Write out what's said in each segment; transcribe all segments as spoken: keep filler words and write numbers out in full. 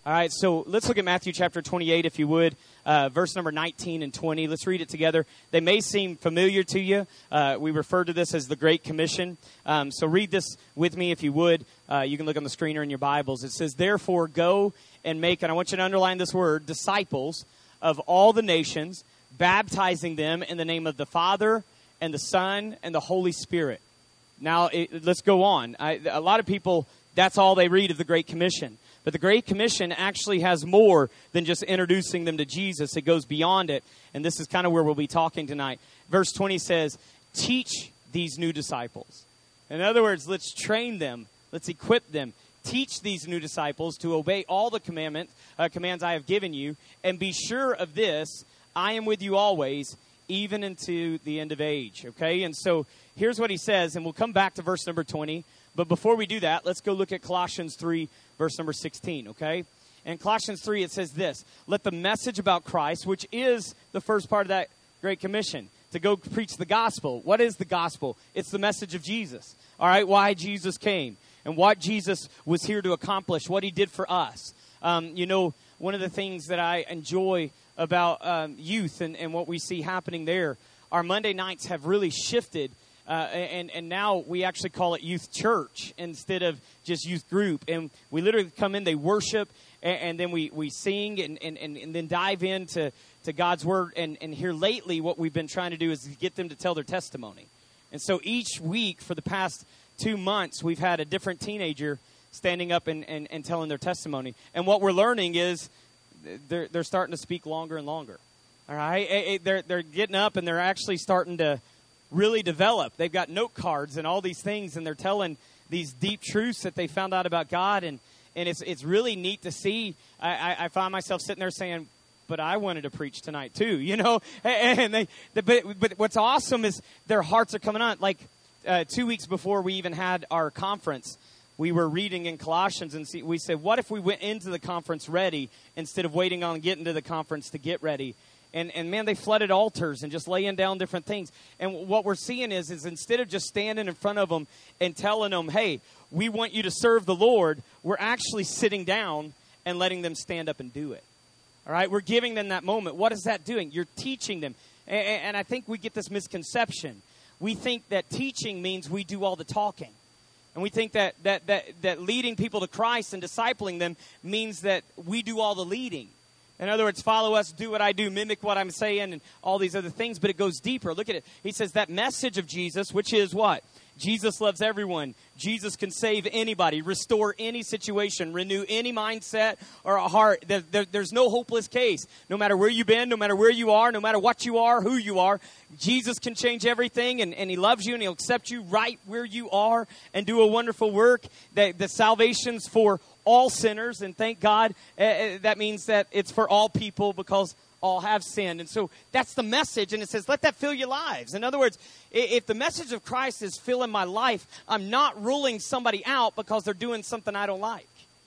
All right, so let's look at Matthew chapter twenty-eight, if you would, uh, verse number nineteen and twenty. Let's read it together. They may seem familiar to you. Uh, we refer to this as the Great Commission. Um, so read this with me, if you would. Uh, you can look on the screen or in your Bibles. It says, "Therefore go and make," and I want you to underline this word, "disciples of all the nations, baptizing them in the name of the Father and the Son and the Holy Spirit." Now, it, let's go on. I, a lot of people, that's all they read of the Great Commission. But the Great Commission actually has more than just introducing them to Jesus. It goes beyond it. And this is kind of where we'll be talking tonight. Verse twenty says, "Teach these new disciples." In other words, let's train them. Let's equip them. Teach these new disciples to obey all the commandment, uh, commands I have given you. And be sure of this, I am with you always, even into the end of age. Okay? And so here's what he says. And we'll come back to verse number twenty. But before we do that, let's go look at Colossians three, verse number sixteen, okay? In Colossians three, it says this: "Let the message about Christ," which is the first part of that Great Commission, to go preach the gospel. What is the gospel? It's the message of Jesus, all right? Why Jesus came and what Jesus was here to accomplish, what he did for us. Um, you know, one of the things that I enjoy about um, youth and, and what we see happening there, our Monday nights have really shifted. Uh, and, and now we actually call it youth church instead of just youth group. And we literally come in, they worship, and, and then we, we sing and, and, and, and then dive into to God's word. And, and here lately, what we've been trying to do is get them to tell their testimony. And so each week for the past two months, we've had a different teenager standing up and, and, and telling their testimony. And what we're learning is they're, they're starting to speak longer and longer. All right? They're, they're getting up and they're actually starting to really develop. They've got note cards and all these things, and they're telling these deep truths that they found out about God, and, and it's it's really neat to see. I, I, I find myself sitting there saying, but I wanted to preach tonight too, you know? And they, but, but what's awesome is their hearts are coming on. Like uh, two weeks before we even had our conference, we were reading in Colossians, and see, we said, what if we went into the conference ready instead of waiting on getting to the conference to get ready? And, and man, they flooded altars and just laying down different things. And what we're seeing is, is instead of just standing in front of them and telling them, hey, we want you to serve the Lord, we're actually sitting down and letting them stand up and do it. All right? We're giving them that moment. What is that doing? You're teaching them. And, and I think we get this misconception. We think that teaching means we do all the talking. And we think that, that, that, that leading people to Christ and discipling them means that we do all the leading. In other words, follow us, do what I do, mimic what I'm saying, and all these other things. But it goes deeper. Look at it. He says that message of Jesus, which is what? Jesus loves everyone. Jesus can save anybody, restore any situation, renew any mindset or a heart. There, there, there's no hopeless case. No matter where you've been, no matter where you are, no matter what you are, who you are, Jesus can change everything, and, and he loves you, and he'll accept you right where you are and do a wonderful work. That the salvation's for all sinners, and thank God uh, that means that it's for all people because all have sinned. And so that's the message, and it says, let that fill your lives. In other words, if the message of Christ is filling my life, I'm not ruling somebody out because they're doing something I don't like.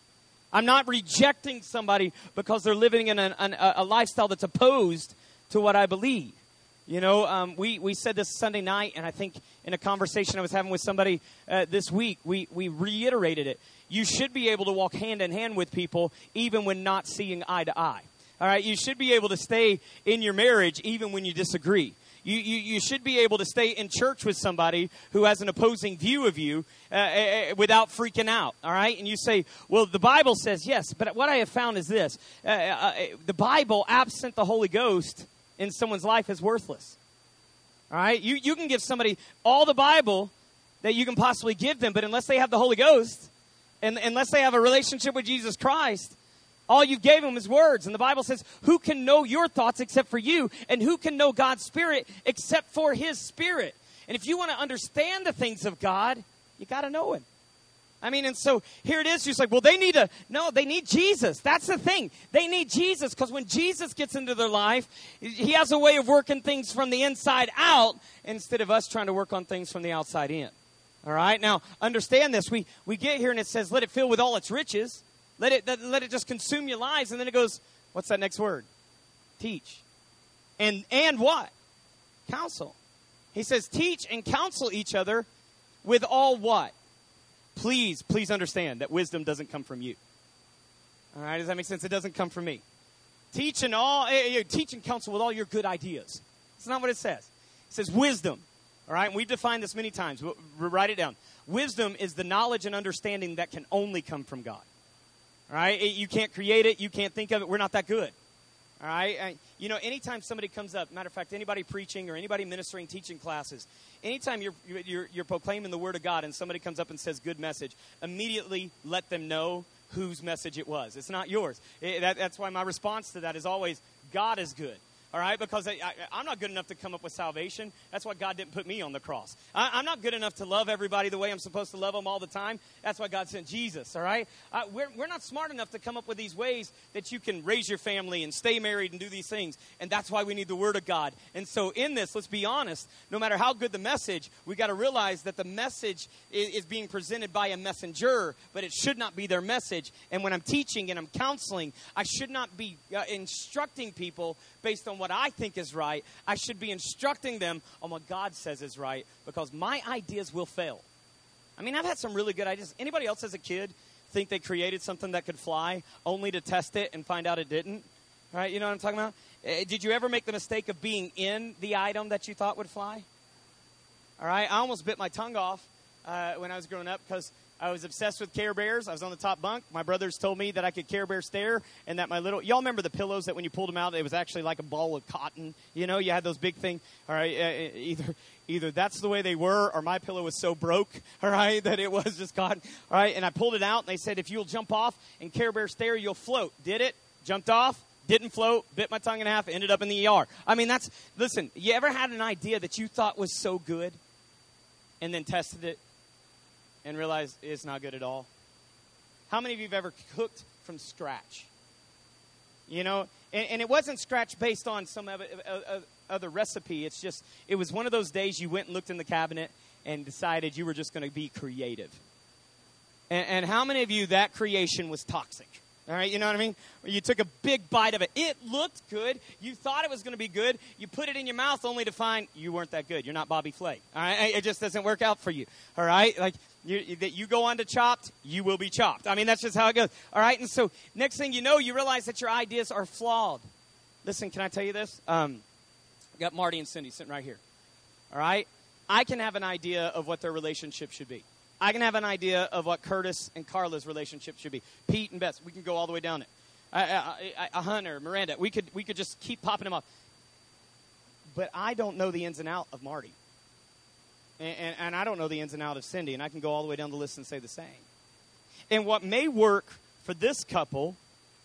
I'm not rejecting somebody because they're living in an, an, a lifestyle that's opposed to what I believe. You know, um, we, we said this Sunday night, and I think in a conversation I was having with somebody uh, this week, we, we reiterated it. You should be able to walk hand in hand with people even when not seeing eye to eye. All right, you should be able to stay in your marriage even when you disagree. You, you, you should be able to stay in church with somebody who has an opposing view of you uh, uh, without freaking out, all right? And you say, well, the Bible says yes, but what I have found is this. Uh, uh, the Bible, absent the Holy Ghost in someone's life, is worthless, all right? You, you can give somebody all the Bible that you can possibly give them, but unless they have the Holy Ghost, and unless they have a relationship with Jesus Christ, all you gave them is words. And the Bible says, who can know your thoughts except for you? And who can know God's Spirit except for his Spirit? And if you want to understand the things of God, you got to know him. I mean, and so here it is. She's like, well, they need to, no, they need Jesus. That's the thing. They need Jesus, because when Jesus gets into their life, he has a way of working things from the inside out instead of us trying to work on things from the outside in. All right? Now, understand this. We, we get here and it says, let it fill with all its riches. Let it, let it just consume your lives. And then it goes, what's that next word? Teach. And, and what? Counsel. He says, teach and counsel each other with all what? Please, please understand that wisdom doesn't come from you. All right, does that make sense? It doesn't come from me. Teach and all, teach and counsel with all your good ideas. That's not what it says. It says wisdom. All right, and we've defined this many times. We'll, we'll write it down. Wisdom is the knowledge and understanding that can only come from God. All right, it, you can't create it. You can't think of it. We're not that good. All right, and, you know, anytime somebody comes up, matter of fact, anybody preaching or anybody ministering, teaching classes, anytime you're, you're, you're proclaiming the word of God and somebody comes up and says good message, immediately let them know whose message it was. It's not yours. It, that, that's why my response to that is always, God is good. All right, because I, I, I'm not good enough to come up with salvation. That's why God didn't put me on the cross. I, I'm not good enough to love everybody the way I'm supposed to love them all the time. That's why God sent Jesus, all right? Uh, we're, we're not smart enough to come up with these ways that you can raise your family and stay married and do these things. And that's why we need the Word of God. And so in this, let's be honest, no matter how good the message, we got to realize that the message is, is being presented by a messenger, but it should not be their message. And when I'm teaching and I'm counseling, I should not be uh, instructing people based on what I think is right. I should be instructing them on what God says is right, because my ideas will fail. I mean, I've had some really good ideas. Anybody else as a kid think they created something that could fly only to test it and find out it didn't? Right? You know what I'm talking about? Uh, did you ever make the mistake of being in the item that you thought would fly? All right? I almost bit my tongue off uh, when I was growing up because I was obsessed with Care Bears. I was on the top bunk. My brothers told me that I could Care Bear stare, and that my little... Y'all remember the pillows that when you pulled them out, it was actually like a ball of cotton? You know, you had those big things. All right, uh, either either that's the way they were, or my pillow was so broke, all right, that it was just cotton. All right, and I pulled it out, and they said, if you'll jump off and Care Bear stare, you'll float. Did it? Jumped off. Didn't float. Bit my tongue in half. Ended up in the E R. I mean, that's... Listen, you ever had an idea that you thought was so good and then tested it and realize it's not good at all? How many of you have ever cooked from scratch? You know, and, and it wasn't scratch based on some other, uh, other recipe. It's just, it was one of those days you went and looked in the cabinet and decided you were just going to be creative. And, and how many of you, that creation was toxic? All right, you know what I mean? You took a big bite of it. It looked good. You thought it was going to be good. You put it in your mouth only to find you weren't that good. You're not Bobby Flay. All right, it just doesn't work out for you. All right, like you, that you go on to Chopped, you will be chopped. I mean, that's just how it goes. All right, and so next thing you know, you realize that your ideas are flawed. Listen, can I tell you this? Um, I got Marty and Cindy sitting right here. All right, I can have an idea of what their relationship should be. I can have an idea of what Curtis and Carla's relationship should be. Pete and Bess, we can go all the way down it. I, I, I, Hunter, Miranda, we could we could just keep popping them up. But I don't know the ins and out of Marty. And, and, and I don't know the ins and out of Cindy. And I can go all the way down the list and say the same. And what may work for this couple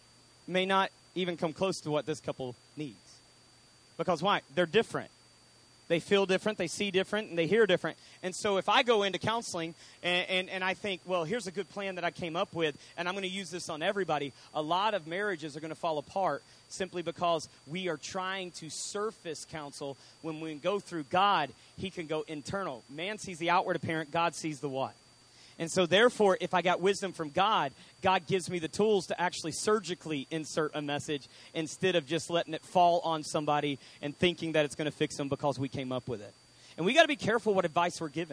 may not even come close to what this couple needs. Because why? They're different. They feel different, they see different, and they hear different. And so if I go into counseling and, and, and I think, well, here's a good plan that I came up with, and I'm going to use this on everybody, a lot of marriages are going to fall apart simply because we are trying to surface counsel. When we go through God, he can go internal. Man sees the outward apparent, God sees the what? And so therefore, if I got wisdom from God, God gives me the tools to actually surgically insert a message instead of just letting it fall on somebody and thinking that it's going to fix them because we came up with it. And we got to be careful what advice we're giving.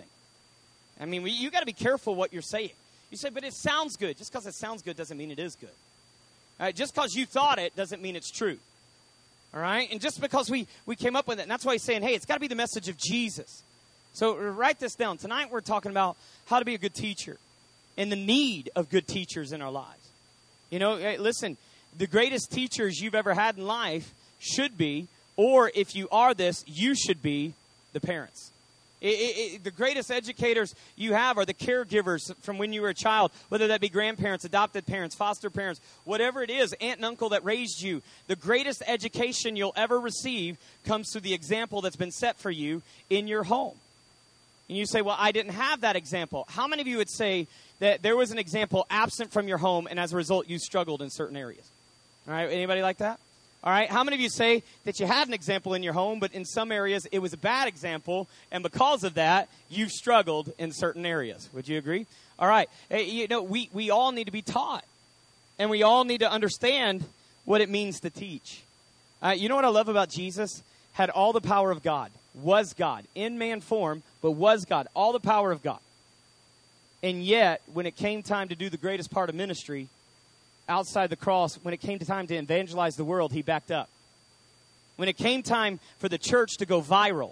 I mean, we, you got to be careful what you're saying. You say, but it sounds good. Just because it sounds good doesn't mean it is good. All right? Just because you thought it doesn't mean it's true. All right? And just because we, we came up with it, and that's why he's saying, hey, it's got to be the message of Jesus. So write this down. Tonight we're talking about how to be a good teacher and the need of good teachers in our lives. You know, listen, the greatest teachers you've ever had in life should be, or if you are this, you should be the parents. It, it, it, the greatest educators you have are the caregivers from when you were a child, whether that be grandparents, adopted parents, foster parents, whatever it is, aunt and uncle that raised you. The greatest education you'll ever receive comes through the example that's been set for you in your home. And you say, well, I didn't have that example. How many of you would say that there was an example absent from your home, and as a result, you struggled in certain areas? All right, anybody like that? All right, how many of you say that you had an example in your home, but in some areas it was a bad example, and because of that, you struggled in certain areas? Would you agree? All right, hey, you know, we, we all need to be taught, and we all need to understand what it means to teach. Uh, you know what I love about Jesus? Had all the power of God, was God, in man form, but was God, all the power of God. And yet, when it came time to do the greatest part of ministry, outside the cross, when it came to time to evangelize the world, he backed up. When it came time for the church to go viral,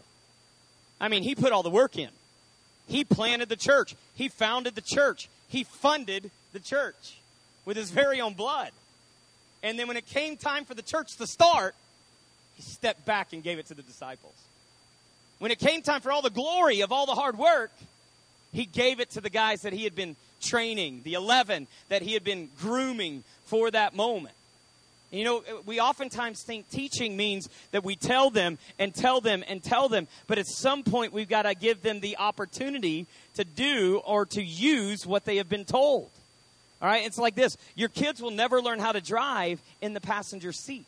I mean, he put all the work in. He planted the church. He founded the church. He funded the church with his very own blood. And then when it came time for the church to start, he stepped back and gave it to the disciples. When it came time for all the glory of all the hard work, he gave it to the guys that he had been training, the eleven that he had been grooming for that moment. You know, we oftentimes think teaching means that we tell them and tell them and tell them, but at some point we've got to give them the opportunity to do or to use what they have been told. All right, it's like this. Your kids will never learn how to drive in the passenger seat.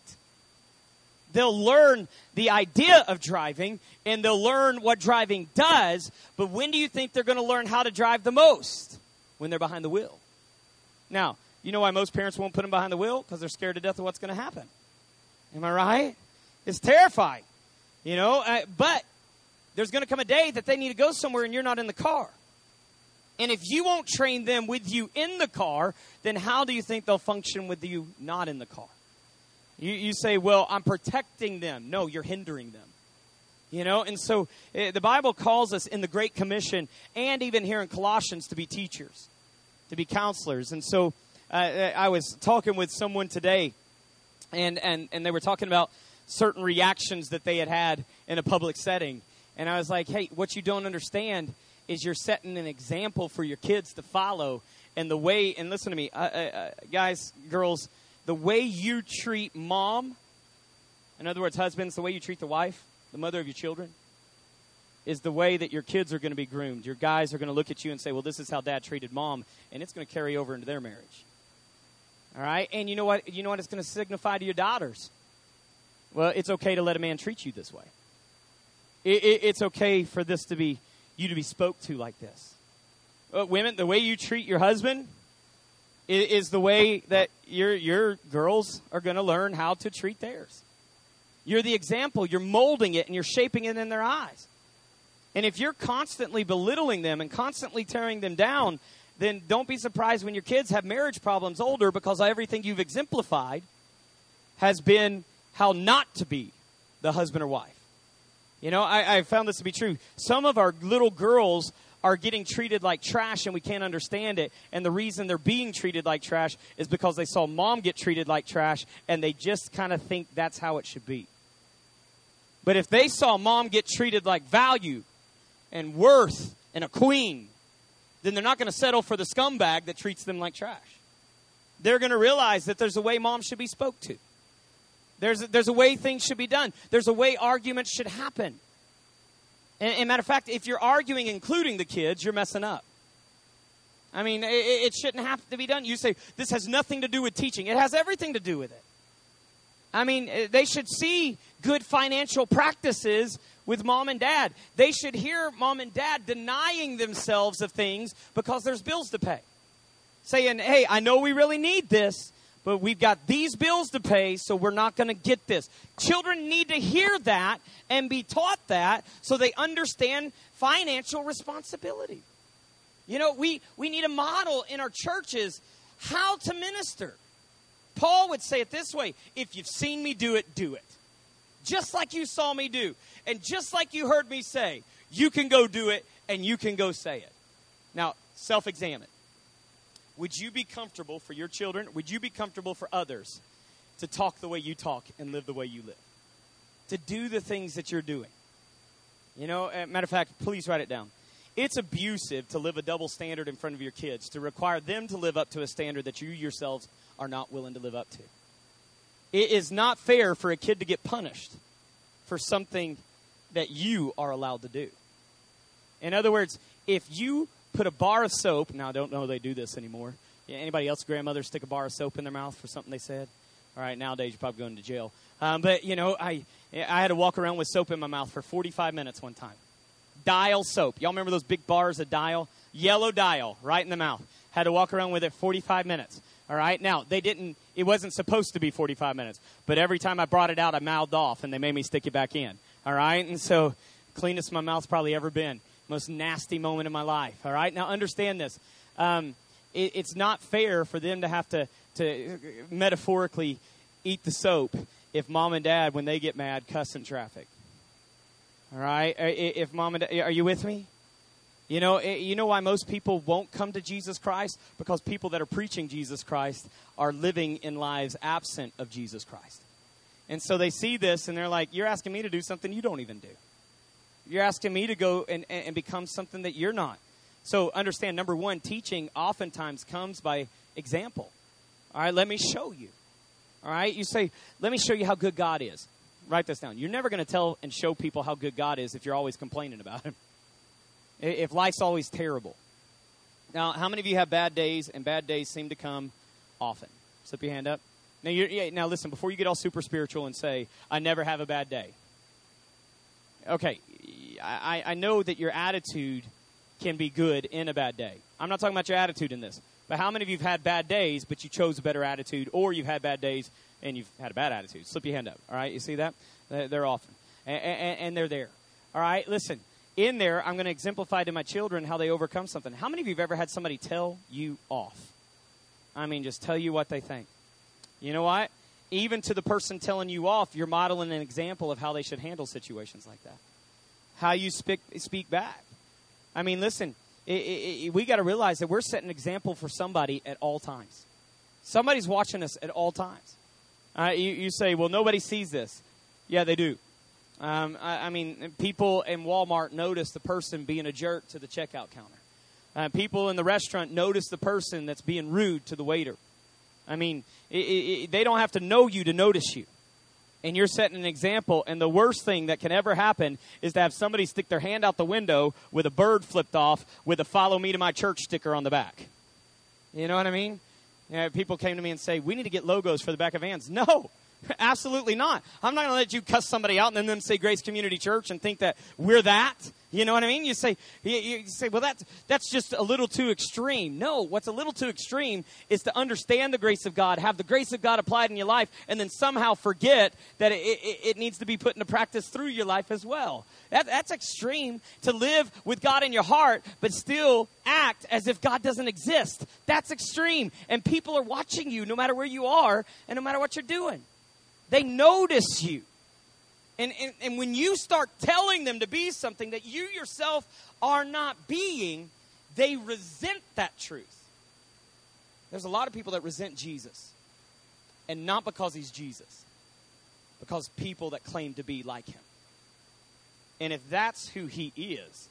They'll learn the idea of driving, and they'll learn what driving does, but when do you think they're going to learn how to drive the most? When they're behind the wheel. Now, you know why most parents won't put them behind the wheel? Because they're scared to death of what's going to happen. Am I right? It's terrifying. You know, uh, but there's going to come a day that they need to go somewhere and you're not in the car. And if you won't train them with you in the car, then how do you think they'll function with you not in the car? You, you say, well, I'm protecting them. No, you're hindering them. You know, and so uh, the Bible calls us in the Great Commission and even here in Colossians to be teachers, to be counselors. And so uh, I was talking with someone today, and, and, and they were talking about certain reactions that they had had in a public setting. And I was like, hey, what you don't understand is you're setting an example for your kids to follow. And the way, and listen to me, uh, uh, guys, girls, the way you treat mom, in other words, husbands, the way you treat the wife, the mother of your children, is the way that your kids are going to be groomed. Your guys are going to look at you and say, well, this is how dad treated mom, and it's going to carry over into their marriage. All right? And you know what? You know what it's going to signify to your daughters? Well, it's okay to let a man treat you this way. It, it, it's okay for this to be, you to be spoke to like this. Uh, women, the way you treat your husband is, is the way that your, your girls are going to learn how to treat theirs. You're the example. You're molding it and you're shaping it in their eyes. And if you're constantly belittling them and constantly tearing them down, then don't be surprised when your kids have marriage problems older, because everything you've exemplified has been how not to be the husband or wife. You know, I, I found this to be true. Some of our little girls are getting treated like trash and we can't understand it. And the reason they're being treated like trash is because they saw mom get treated like trash and they just kind of think that's how it should be. But if they saw mom get treated like value and worth and a queen, then they're not going to settle for the scumbag that treats them like trash. They're going to realize that there's a way mom should be spoke to. There's a, there's a way things should be done. There's a way arguments should happen. And, and matter of fact, if you're arguing including the kids, you're messing up. I mean, it, it shouldn't have to be done. You say, this has nothing to do with teaching. It has everything to do with it. I mean, they should see good financial practices with mom and dad. They should hear mom and dad denying themselves of things because there's bills to pay. Saying, hey, I know we really need this, but we've got these bills to pay, so we're not going to get this. Children need to hear that and be taught that so they understand financial responsibility. You know, we, we need a model in our churches how to minister. Paul would say it this way: if you've seen me do it, do it. Just like you saw me do. And just like you heard me say, you can go do it and you can go say it. Now, self-examine. Would you be comfortable for your children, would you be comfortable for others to talk the way you talk and live the way you live? To do the things that you're doing? You know, uh, matter of fact, please write it down. It's abusive to live a double standard in front of your kids, to require them to live up to a standard that you yourselves are not willing to live up to. It is not fair for a kid to get punished for something that you are allowed to do. In other words, if you put a bar of soap, now I don't know if they do this anymore. Yeah, anybody else, grandmother, stick a bar of soap in their mouth for something they said? All right, nowadays you're probably going to jail. Um, but, you know, I I had to walk around with soap in my mouth for forty-five minutes one time. Dial soap. Y'all remember those big bars of Dial? Yellow Dial, right in the mouth. Had to walk around with it forty-five minutes. All right, now, they didn't, it wasn't supposed to be forty-five minutes. But every time I brought it out, I mouthed off, and they made me stick it back in. All right, and so cleanest my mouth's probably ever been. Most nasty moment in my life. All right, now understand this. Um, it, it's not fair for them to have to to metaphorically eat the soap if mom and dad, when they get mad, cuss in traffic. All right? If mom and dad, are you with me? You know, you know why most people won't come to Jesus Christ? Because people that are preaching Jesus Christ are living in lives absent of Jesus Christ. And so they see this and they're like, you're asking me to do something you don't even do. You're asking me to go and, and become something that you're not. So understand, number one, teaching oftentimes comes by example. All right, let me show you. All right, you say, let me show you how good God is. Write this down. You're never going to tell and show people how good God is if you're always complaining about him. If life's always terrible. Now, how many of you have bad days, and bad days seem to come often? Slip your hand up. Now, you're, yeah, now listen, before you get all super spiritual and say, I never have a bad day. Okay, I, I know that your attitude can be good in a bad day. I'm not talking about your attitude in this. But how many of you have had bad days, but you chose a better attitude, or you've had bad days and you've had a bad attitude? Slip your hand up. All right, you see that? They're often. And, and, and they're there. All right, listen. In there, I'm going to exemplify to my children how they overcome something. How many of you have ever had somebody tell you off? I mean, just tell you what they think. You know what? Even to the person telling you off, you're modeling an example of how they should handle situations like that. How you speak, speak back. I mean, listen, it, it, it, we got to realize that we're setting an example for somebody at all times. Somebody's watching us at all times. Uh, you, you say, well, nobody sees this. Yeah, they do. Um, I, I mean, people in Walmart notice the person being a jerk to the checkout counter. Uh, people in the restaurant notice the person that's being rude to the waiter. I mean, it, it, they don't have to know you to notice you. And you're setting an example. And the worst thing that can ever happen is to have somebody stick their hand out the window with a bird flipped off with a follow me to my church sticker on the back. You know what I mean? You know, people came to me and say, we need to get logos for the back of vans. No. Absolutely not. I'm not going to let you cuss somebody out and then them say Grace Community Church and think that we're that. You know what I mean? You say, you, you say, well, that's, that's just a little too extreme. No, what's a little too extreme is to understand the grace of God, have the grace of God applied in your life, and then somehow forget that it, it, it needs to be put into practice through your life as well. That, that's extreme, to live with God in your heart, but still act as if God doesn't exist. That's extreme. And people are watching you no matter where you are and no matter what you're doing. They notice you. And, and, and when you start telling them to be something that you yourself are not being, they resent that truth. There's a lot of people that resent Jesus. And not because he's Jesus. Because people that claim to be like him. And if that's who he is,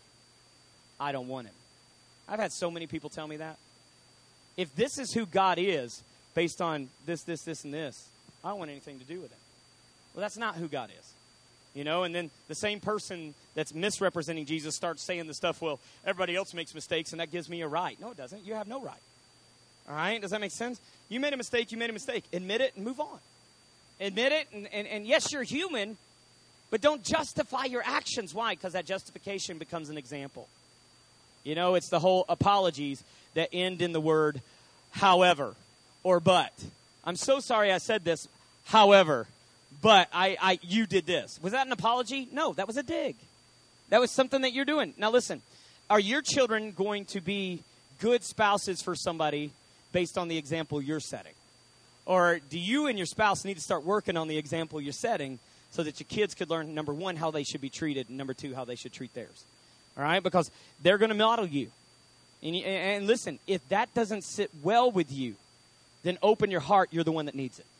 I don't want him. I've had so many people tell me that. If this is who God is, based on this, this, this, and this, I don't want anything to do with it. Well, that's not who God is. You know, and then the same person that's misrepresenting Jesus starts saying the stuff, well, everybody else makes mistakes, and that gives me a right. No, it doesn't. You have no right. All right? Does that make sense? You made a mistake. You made a mistake. Admit it and move on. Admit it, and, and, and yes, you're human, but don't justify your actions. Why? Because that justification becomes an example. You know, it's the whole apologies that end in the word however or but. I'm so sorry I said this, however, but I, I, you did this. Was that an apology? No, that was a dig. That was something that you're doing. Now listen, are your children going to be good spouses for somebody based on the example you're setting? Or do you and your spouse need to start working on the example you're setting so that your kids could learn, number one, how they should be treated, and number two, how they should treat theirs? All right? Because they're going to model you. And, and listen, if that doesn't sit well with you, then open your heart. You're the one that needs it.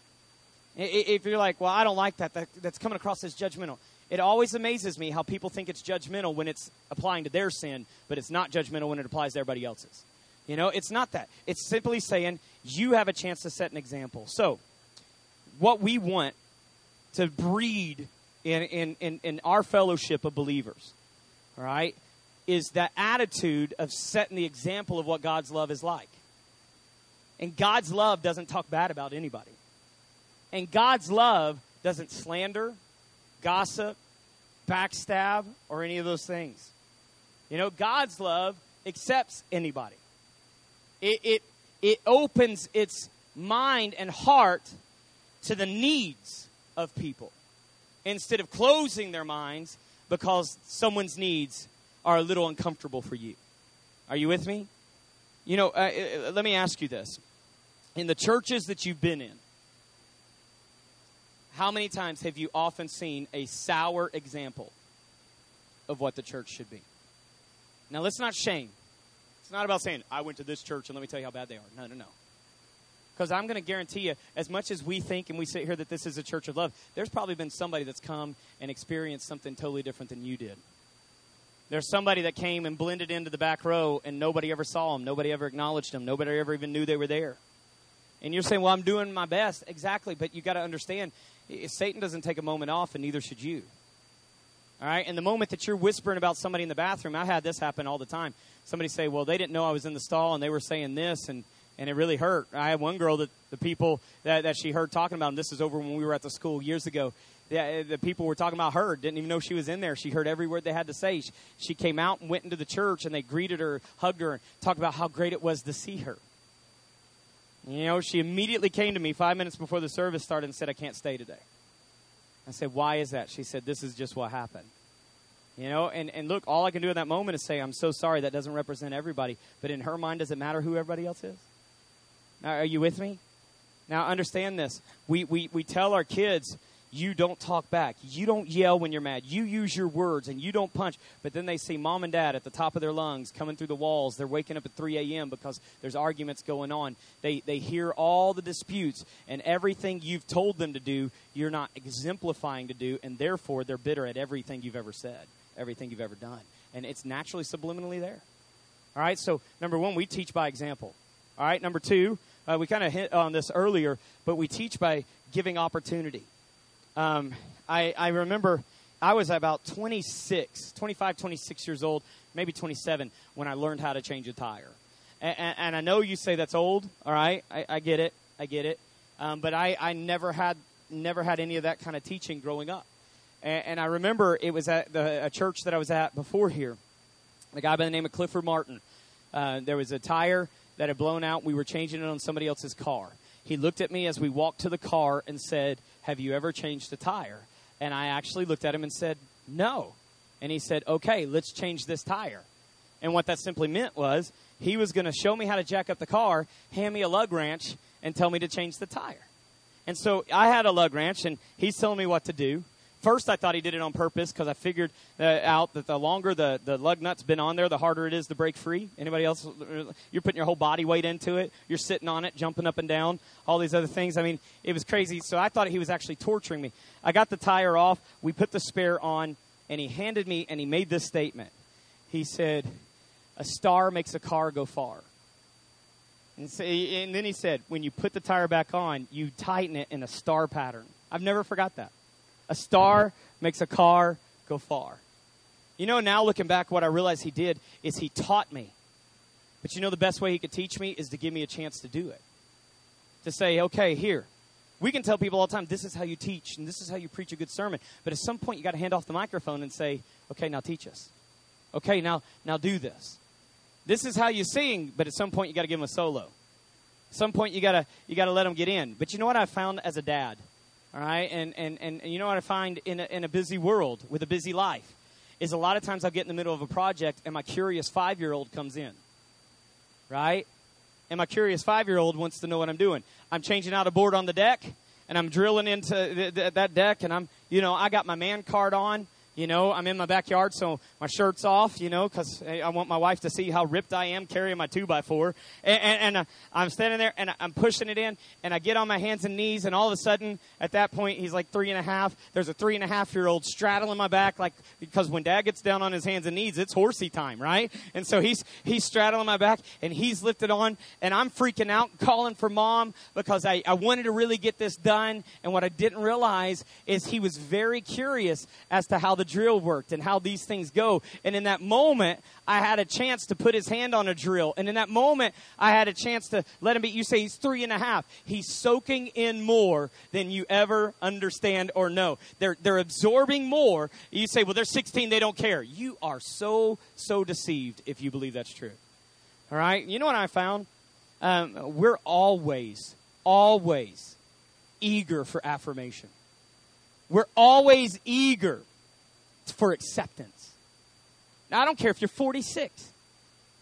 If you're like, well, I don't like that, that that's coming across as judgmental. It always amazes me how people think it's judgmental when it's applying to their sin, but it's not judgmental when it applies to everybody else's. You know, it's not that. It's simply saying you have a chance to set an example. So what we want to breed in, in, in, in our fellowship of believers, all right, is that attitude of setting the example of what God's love is like. And God's love doesn't talk bad about anybody. And God's love doesn't slander, gossip, backstab, or any of those things. You know, God's love accepts anybody. It, it, it opens its mind and heart to the needs of people instead of closing their minds because someone's needs are a little uncomfortable for you. Are you with me? You know, uh, let me ask you this. in the churches that you've been in, how many times have you often seen a sour example of what the church should be? Now, let's not shame. It's not about saying, I went to this church and let me tell you how bad they are. No, no, no. Because I'm going to guarantee you, as much as we think and we sit here that this is a church of love, there's probably been somebody that's come and experienced something totally different than you did. There's somebody that came and blended into the back row and nobody ever saw them. Nobody ever acknowledged them. Nobody ever even knew they were there. And you're saying, well, I'm doing my best. Exactly. But you got to understand, Satan doesn't take a moment off, and neither should you. All right? And the moment that you're whispering about somebody in the bathroom, I had this happen all the time. Somebody say, well, they didn't know I was in the stall, and they were saying this, and, and it really hurt. I had one girl that the people that, that she heard talking about, and this is over when we were at the school years ago, the, the people were talking about her, didn't even know she was in there. She heard every word they had to say. She, she came out and went into the church, and they greeted her, hugged her, and talked about how great it was to see her. You know, she immediately came to me five minutes before the service started and said, I can't stay today. I said, why is that? She said, this is just what happened. You know, and, and look, all I can do in that moment is say, I'm so sorry, that doesn't represent everybody. But in her mind, does it matter who everybody else is? Now, are you with me? Now, understand this. We, we, we tell our kids, you don't talk back. You don't yell when you're mad. You use your words, and you don't punch. But then they see mom and dad at the top of their lungs coming through the walls. They're waking up at three a.m. because there's arguments going on. They, they hear all the disputes, and everything you've told them to do, you're not exemplifying to do, and therefore they're bitter at everything you've ever said, everything you've ever done. And it's naturally subliminally there. All right, so number one, we teach by example. All right, number two, uh, we kind of hit on this earlier, but we teach by giving opportunity. Um, I, I remember I was about twenty-six, twenty-five, twenty-six years old, maybe twenty-seven, when I learned how to change a tire. And, and, and I know you say that's old, all right? I, I get it. I get it. Um, but I, I never had never had any of that kind of teaching growing up. And, and I remember it was at the, a church that I was at before here. A guy by the name of Clifford Martin. Uh, there was a tire that had blown out. We were changing it on somebody else's car. He looked at me as we walked to the car and said, have you ever changed a tire? And I actually looked at him and said, no. And he said, okay, let's change this tire. And what that simply meant was he was going to show me how to jack up the car, hand me a lug wrench, and tell me to change the tire. And so I had a lug wrench, and he's telling me what to do. First, I thought he did it on purpose because I figured uh, out that the longer the, the lug nut's been on there, the harder it is to break free. Anybody else? You're putting your whole body weight into it. You're sitting on it, jumping up and down, all these other things. I mean, it was crazy. So I thought he was actually torturing me. I got the tire off. We put the spare on, and he handed me, and he made this statement. He said, a star makes a car go far. And, so, and then he said, when you put the tire back on, you tighten it in a star pattern. I've never forgot that. A star makes a car go far. You know, now looking back, what I realized he did is he taught me. But you know the best way he could teach me is to give me a chance to do it. To say, okay, here. We can tell people all the time, this is how you teach, and this is how you preach a good sermon. But at some point, you got to hand off the microphone and say, okay, now teach us. Okay, now, now do this. This is how you sing, but at some point, you got to give them a solo. At some point, you got to you got to let them get in. But you know what I found as a dad? All right, and, and, and, and you know what I find in a, in a busy world with a busy life is a lot of times I'll get in the middle of a project and my curious five-year-old comes in, right? And my curious five-year-old wants to know what I'm doing. I'm changing out a board on the deck, and I'm drilling into th- th- that deck, and I'm, you know, I got my man card on. You know, I'm in my backyard, so my shirt's off, you know, because I want my wife to see how ripped I am carrying my two by four. And, and, and uh, I'm standing there, and I'm pushing it in, and I get on my hands and knees, and all of a sudden, at that point, he's like three and a half. There's a three and a half year old straddling my back, like, because when Dad gets down on his hands and knees, it's horsey time, right? And so he's he's straddling my back, and he's lifted on, and I'm freaking out, calling for Mom, because I, I wanted to really get this done. And what I didn't realize is he was very curious as to how the drill worked and how these things go. And in that moment, I had a chance to put his hand on a drill. And in that moment, I had a chance to let him be. You say he's three and a half. He's soaking in more than you ever understand or know. They're, they're absorbing more. You say, well, they're sixteen. They don't care. You are so, so deceived if you believe that's true. All right? You know what I found? Um, we're always, always eager for affirmation. We're always eager for acceptance. Now, I don't care if you're forty-six.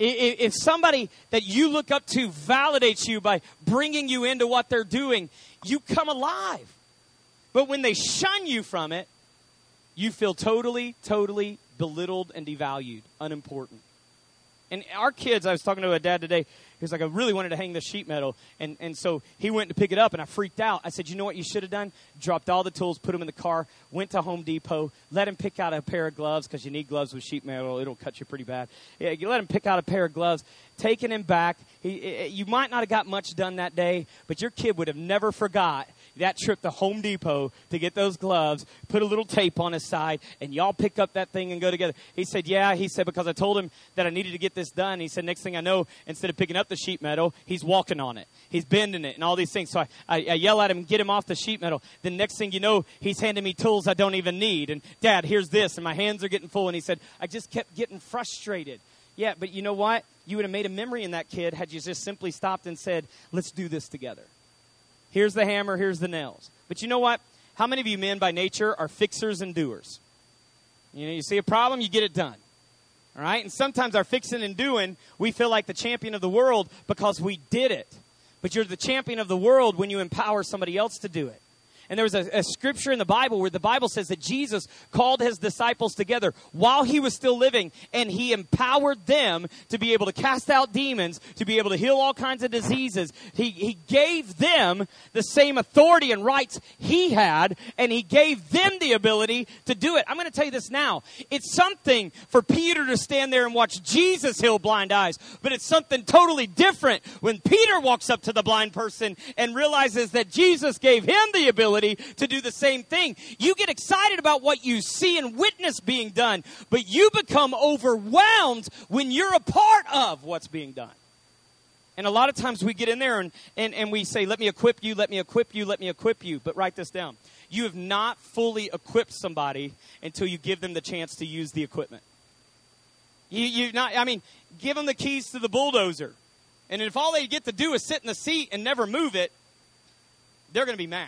If somebody that you look up to validates you by bringing you into what they're doing, you come alive. But when they shun you from it, you feel totally, totally belittled and devalued, unimportant. And our kids, I was talking to a dad today, he was like, I really wanted to hang this sheet metal. And, and so he went to pick it up, and I freaked out. I said, you know what you should have done? Dropped all the tools, put them in the car, went to Home Depot, let him pick out a pair of gloves, because you need gloves with sheet metal. It'll cut you pretty bad. Yeah, you let him pick out a pair of gloves, taking him back. He, you might not have got much done that day, but your kid would have never forgot that trip to Home Depot to get those gloves, put a little tape on his side, and y'all pick up that thing and go together. He said, yeah, he said, because I told him that I needed to get this done. He said, next thing I know, instead of picking up the sheet metal, he's walking on it. He's bending it and all these things. So I, I, I yell at him, get him off the sheet metal. Then next thing you know, he's handing me tools I don't even need. And, Dad, here's this, and my hands are getting full. And he said, I just kept getting frustrated. Yeah, but you know what? You would have made a memory in that kid had you just simply stopped and said, let's do this together. Here's the hammer, here's the nails. But you know what? How many of you men by nature are fixers and doers? You know, you see a problem, you get it done. All right? And sometimes our fixing and doing, we feel like the champion of the world because we did it. But you're the champion of the world when you empower somebody else to do it. And there was a, a scripture in the Bible where the Bible says that Jesus called his disciples together while he was still living, and he empowered them to be able to cast out demons, to be able to heal all kinds of diseases. He, he gave them the same authority and rights he had, and he gave them the ability to do it. I'm going to tell you this now. It's something for Peter to stand there and watch Jesus heal blind eyes, but it's something totally different when Peter walks up to the blind person and realizes that Jesus gave him the ability to do the same thing. You get excited about what you see and witness being done, but you become overwhelmed when you're a part of what's being done. And a lot of times we get in there and, and, and we say, let me equip you, let me equip you, let me equip you. But write this down. You have not fully equipped somebody until you give them the chance to use the equipment. You, you not, I mean, give them the keys to the bulldozer. And if all they get to do is sit in the seat and never move it, they're going to be mad.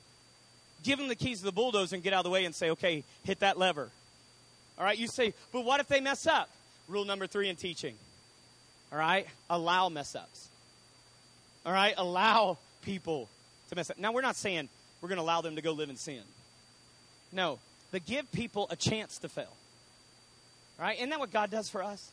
Give them the keys to the bulldozer and get out of the way and say, okay, hit that lever. All right, you say, but what if they mess up? Rule number three in teaching. All right, allow mess ups. All right, allow people to mess up. Now, we're not saying we're going to allow them to go live in sin. No, but give people a chance to fail. All right, isn't that what God does for us?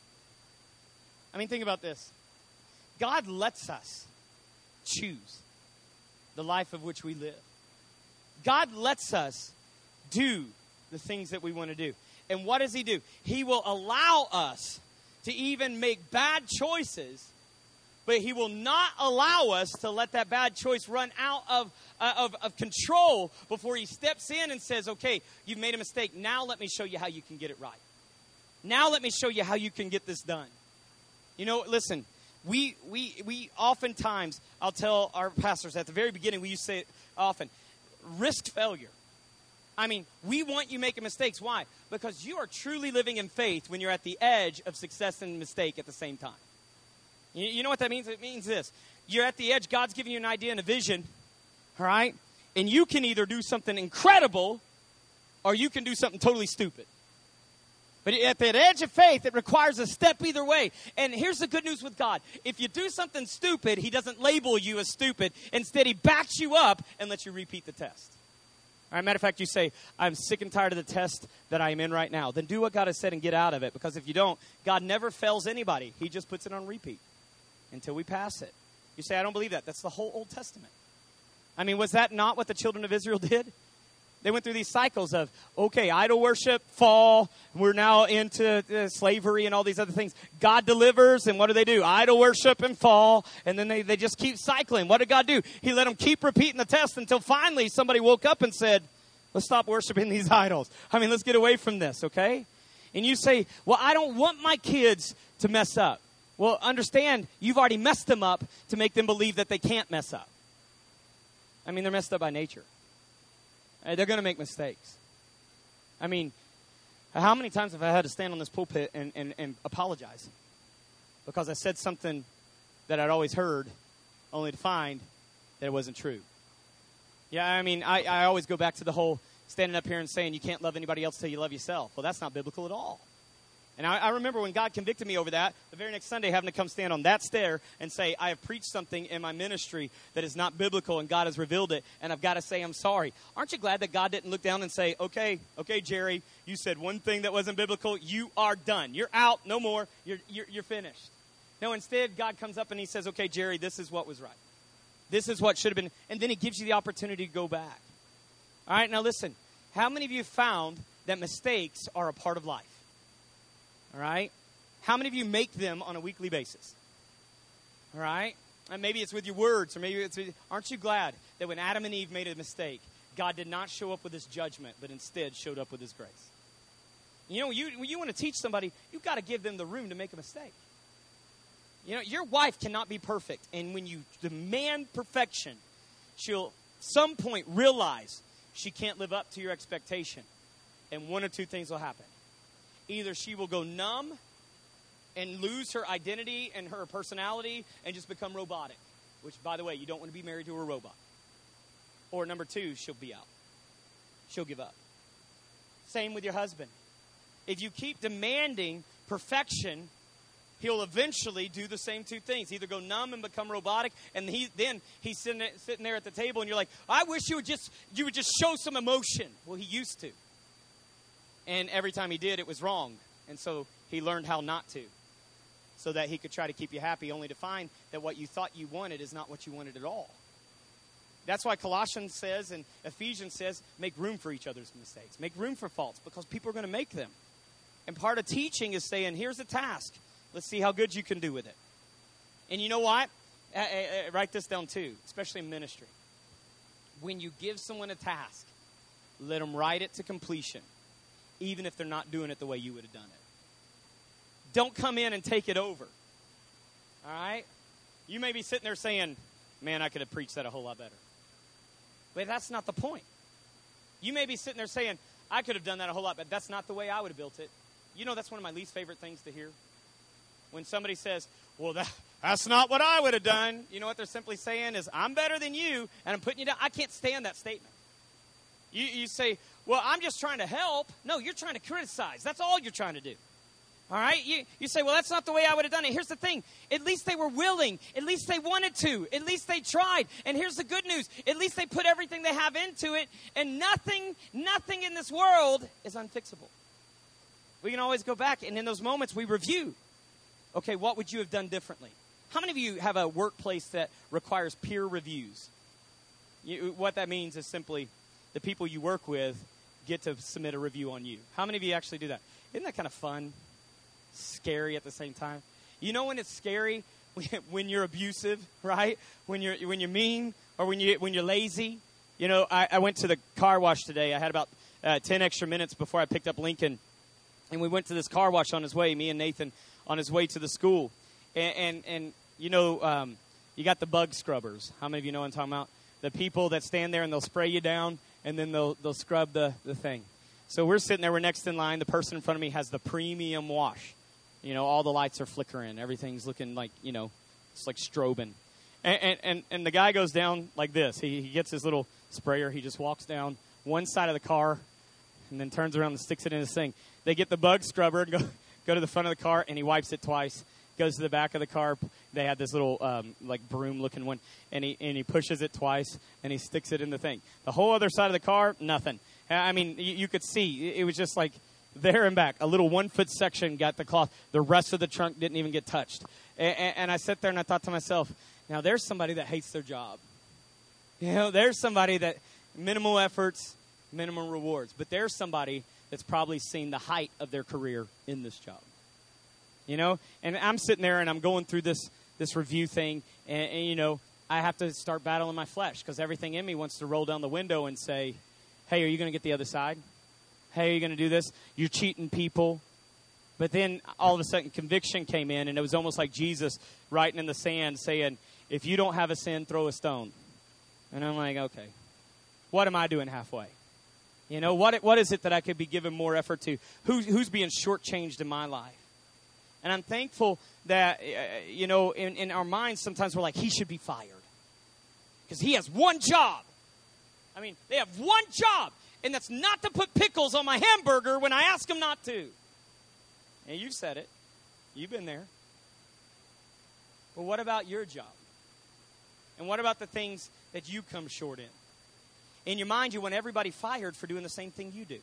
I mean, think about this. God lets us choose the life of which we live. God lets us do the things that we want to do. And what does he do? He will allow us to even make bad choices, but he will not allow us to let that bad choice run out of, uh, of, of control before he steps in and says, okay, you've made a mistake. Now let me show you how you can get it right. Now let me show you how you can get this done. You know, listen, we, we, we oftentimes, I'll tell our pastors at the very beginning, we used to say it often, risk failure. I mean, we want you making mistakes. Why? Because you are truly living in faith when you're at the edge of success and mistake at the same time. You, you know what that means? It means this. You're at the edge. God's giving you an idea and a vision. All right? And you can either do something incredible or you can do something totally stupid. But at that edge of faith, it requires a step either way. And here's the good news with God. If you do something stupid, he doesn't label you as stupid. Instead, he backs you up and lets you repeat the test. All right, matter of fact, you say, I'm sick and tired of the test that I am in right now. Then do what God has said and get out of it. Because if you don't, God never fails anybody. He just puts it on repeat until we pass it. You say, I don't believe that. That's the whole Old Testament. I mean, was that not what the children of Israel did? They went through these cycles of, okay, idol worship, fall. We're now into uh, slavery and all these other things. God delivers, and what do they do? Idol worship and fall. And then they, they just keep cycling. What did God do? He let them keep repeating the test until finally somebody woke up and said, let's stop worshiping these idols. I mean, let's get away from this, okay? And you say, well, I don't want my kids to mess up. Well, understand, you've already messed them up to make them believe that they can't mess up. I mean, they're messed up by nature. They're going to make mistakes. I mean, how many times have I had to stand on this pulpit and, and, and apologize? Because I said something that I'd always heard, only to find that it wasn't true. Yeah, I mean, I, I always go back to the whole standing up here and saying you can't love anybody else till you love yourself. Well, that's not biblical at all. And I, I remember when God convicted me over that, the very next Sunday having to come stand on that stair and say, I have preached something in my ministry that is not biblical and God has revealed it, and I've got to say I'm sorry. Aren't you glad that God didn't look down and say, okay, okay, Jerry, you said one thing that wasn't biblical. You are done. You're out. No more. You're, you're, you're finished. No, instead, God comes up and he says, okay, Jerry, this is what was right. This is what should have been. And then he gives you the opportunity to go back. All right, now listen. How many of you found that mistakes are a part of life? All right? How many of you make them on a weekly basis? All right? And maybe it's with your words, or maybe it's with, aren't you glad that when Adam and Eve made a mistake, God did not show up with his judgment, but instead showed up with his grace? You know, you, when you want to teach somebody, you've got to give them the room to make a mistake. You know, your wife cannot be perfect, and when you demand perfection, she'll some point realize she can't live up to your expectation, and one or two things will happen. Either she will go numb and lose her identity and her personality and just become robotic, which, by the way, you don't want to be married to a robot. Or number two, she'll be out. She'll give up. Same with your husband. If you keep demanding perfection, he'll eventually do the same two things. Either go numb and become robotic, and he, then he's sitting, sitting there at the table, and you're like, I wish you would just you would just show some emotion. Well, he used to. And every time he did, it was wrong. And so he learned how not to, so that he could try to keep you happy, only to find that what you thought you wanted is not what you wanted at all. That's why Colossians says and Ephesians says, make room for each other's mistakes. Make room for faults, because people are going to make them. And part of teaching is saying, here's a task. Let's see how good you can do with it. And you know what? I, I, I write this down too, especially in ministry. When you give someone a task, let them write it to completion, even if they're not doing it the way you would have done it. Don't come in and take it over. All right? You may be sitting there saying, man, I could have preached that a whole lot better. But that's not the point. You may be sitting there saying, I could have done that a whole lot better. That's not the way I would have built it. You know, that's one of my least favorite things to hear. When somebody says, well, that, that's not what I would have done. You know what they're simply saying is, I'm better than you, and I'm putting you down. I can't stand that statement. You, you say, well, I'm just trying to help. No, you're trying to criticize. That's all you're trying to do. All right? You, you say, well, that's not the way I would have done it. Here's the thing. At least they were willing. At least they wanted to. At least they tried. And here's the good news. At least they put everything they have into it. And nothing, nothing in this world is unfixable. We can always go back. And in those moments, we review. Okay, what would you have done differently? How many of you have a workplace that requires peer reviews? You, what that means is simply the people you work with get to submit a review on you. How many of you actually do that? Isn't that kind of fun? Scary at the same time. You know when it's scary? When you're abusive, right? When you're when you're mean, or when you when you're lazy. You know, I, I went to the car wash today. I had about uh, ten extra minutes before I picked up Lincoln, and we went to this car wash on his way. Me and Nathan on his way to the school, and and, and you know, um, you got the bug scrubbers. How many of you know what I'm talking about? The people that stand there and they'll spray you down, and then they'll they'll scrub the, the thing. So we're sitting there. We're next in line. The person in front of me has the premium wash. You know, all the lights are flickering. Everything's looking like, you know, it's like strobing. And and, and, and the guy goes down like this. He, he gets his little sprayer. He just walks down one side of the car and then turns around and sticks it in his thing. They get the bug scrubber and go, go to the front of the car, and he wipes it twice. Goes to the back of the car. They had this little, um, like, broom-looking one, and he and he pushes it twice, and he sticks it in the thing. The whole other side of the car, nothing. I mean, you, you could see. It was just like there and back. A little one-foot section got the cloth. The rest of the trunk didn't even get touched. And, and, and I sat there, and I thought to myself, now there's somebody that hates their job. You know, there's somebody that minimal efforts, minimum rewards. But there's somebody that's probably seen the height of their career in this job. You know, and I'm sitting there and I'm going through this this review thing, and, and you know, I have to start battling my flesh because everything in me wants to roll down the window and say, hey, are you going to get the other side? Hey, are you going to do this? You're cheating people. But then all of a sudden conviction came in, and it was almost like Jesus writing in the sand saying, if you don't have a sin, throw a stone. And I'm like, okay, what am I doing halfway? You know, what what is it that I could be giving more effort to? Who's, who's being shortchanged in my life? And I'm thankful that, uh, you know, in, in our minds, sometimes we're like, he should be fired. Because he has one job. I mean, they have one job. And that's not to put pickles on my hamburger when I ask them not to. And you said it. You've been there. But what about your job? And what about the things that you come short in? In your mind, you want everybody fired for doing the same thing you do.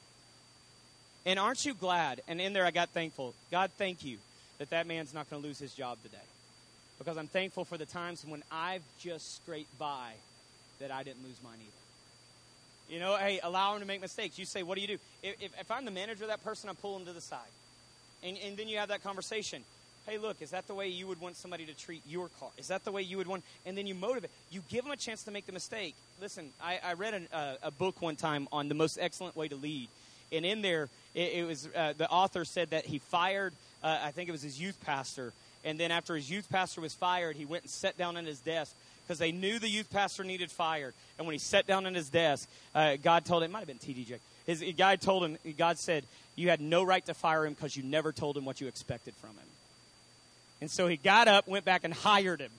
And aren't you glad? And in there I got thankful. God, thank you that that man's not going to lose his job today. Because I'm thankful for the times when I've just scraped by that I didn't lose mine either. You know, hey, allow him to make mistakes. You say, what do you do? If, if, if I'm the manager of that person, I pull him to the side. And, and then you have that conversation. Hey, look, is that the way you would want somebody to treat your car? Is that the way you would want? And then you motivate. You give them a chance to make the mistake. Listen, I, I read an, uh, a book one time on the most excellent way to lead. And in there, it, it was uh, the author said that he fired, uh, I think it was his youth pastor. And then after his youth pastor was fired, he went and sat down at his desk because they knew the youth pastor needed fired. And when he sat down at his desk, uh, God told him, it might have been T D J. His God told him, God said, you had no right to fire him because you never told him what you expected from him. And so he got up, went back and hired him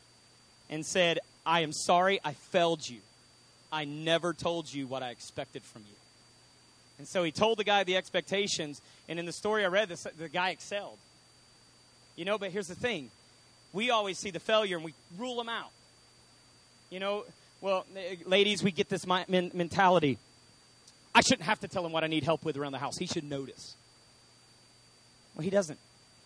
and said, I am sorry I failed you. I never told you what I expected from you. And so he told the guy the expectations, and in the story I read, the, the guy excelled. You know, but here's the thing. We always see the failure and we rule them out. You know, well, ladies, we get this men- mentality. I shouldn't have to tell him what I need help with around the house. He should notice. Well, he doesn't.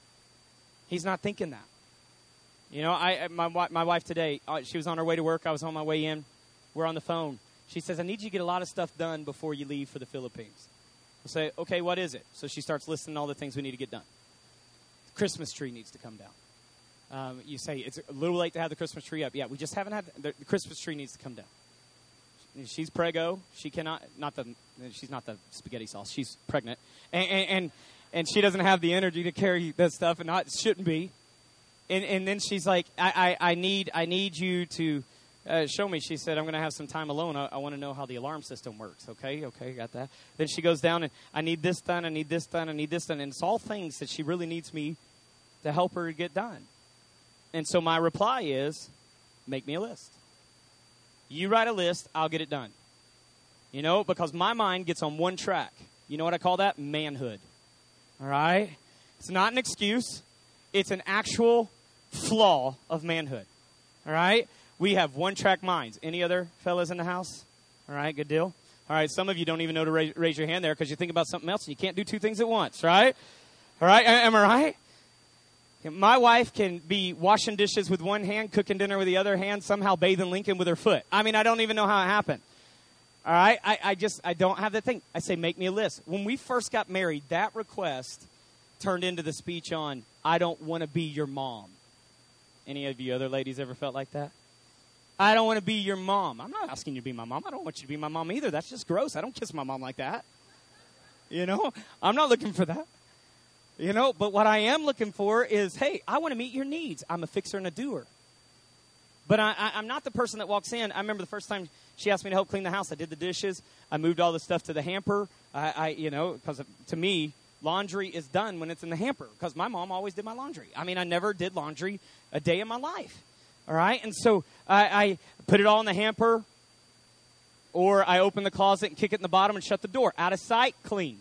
He's not thinking that. You know, I my my wife today, uh, she was on her way to work. I was on my way in. We're on the phone. She says, I need you to get a lot of stuff done before you leave for the Philippines. I say, okay, what is it? So she starts listing all the things we need to get done. The Christmas tree needs to come down. Um, you say, it's a little late to have the Christmas tree up. Yeah, we just haven't had, the, the Christmas tree needs to come down. She's prego. She cannot, not the, she's not the spaghetti sauce. She's pregnant. And, and, and, and she doesn't have the energy to carry that stuff, and not, shouldn't be. And, and then she's like, I, I, I need, I need you to uh, show me. She said, I'm going to have some time alone. I, I want to know how the alarm system works. Okay, okay, got that. Then she goes down and I need this done. I need this done. I need this done. And it's all things that she really needs me to help her get done. And so my reply is, make me a list. You write a list, I'll get it done. You know, because my mind gets on one track. You know what I call that? Manhood. All right? It's not an excuse. It's an actual flaw of manhood. All right? We have one-track minds. Any other fellas in the house? All right, good deal. All right, some of you don't even know to raise, raise your hand there because you think about something else and you can't do two things at once, right? All right, am I right? My wife can be washing dishes with one hand, cooking dinner with the other hand, somehow bathing Lincoln with her foot. I mean, I don't even know how it happened. All right? I, I just, I don't have that thing. I say, make me a list. When we first got married, that request turned into the speech on, I don't want to be your mom. Any of you other ladies ever felt like that? I don't want to be your mom. I'm not asking you to be my mom. I don't want you to be my mom either. That's just gross. I don't kiss my mom like that. You know? I'm not looking for that. You know, but what I am looking for is, hey, I want to meet your needs. I'm a fixer and a doer. But I, I, I'm not the person that walks in. I remember the first time she asked me to help clean the house. I did the dishes. I moved all the stuff to the hamper. I, I you know, because to me, laundry is done when it's in the hamper. Because my mom always did my laundry. I mean, I never did laundry a day in my life. All right? And so I, I put it all in the hamper. Or I open the closet and kick it in the bottom and shut the door. Out of sight, clean.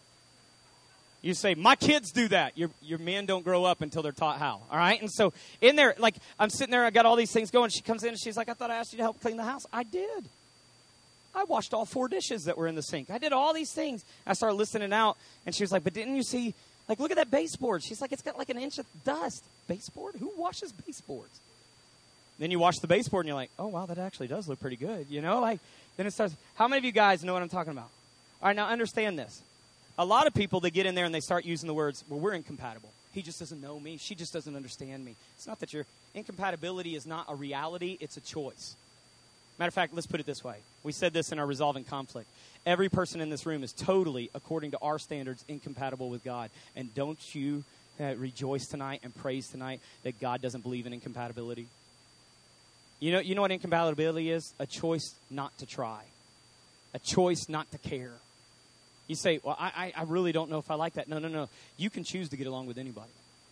You say, my kids do that. Your your men don't grow up until they're taught how. All right? And so in there, like, I'm sitting there, I got all these things going. She comes in and she's like, I thought I asked you to help clean the house. I did. I washed all four dishes that were in the sink. I did all these things. I started listening out, and she was like, but didn't you see, like, look at that baseboard. She's like, it's got like an inch of dust. Baseboard? Who washes baseboards? Then you wash the baseboard, and you're like, oh, wow, that actually does look pretty good. You know, like, then it starts. How many of you guys know what I'm talking about? All right, now understand this. A lot of people, they get in there and they start using the words, well, we're incompatible. He just doesn't know me. She just doesn't understand me. It's not that your incompatibility is not a reality. It's a choice. Matter of fact, let's put it this way. We said this in our Resolving Conflict. Every person in this room is totally, according to our standards, incompatible with God. And don't you uh, rejoice tonight and praise tonight that God doesn't believe in incompatibility? You know, you know what incompatibility is? A choice not to try. A choice not to care. You say, well, I, I really don't know if I like that. No, no, no. You can choose to get along with anybody.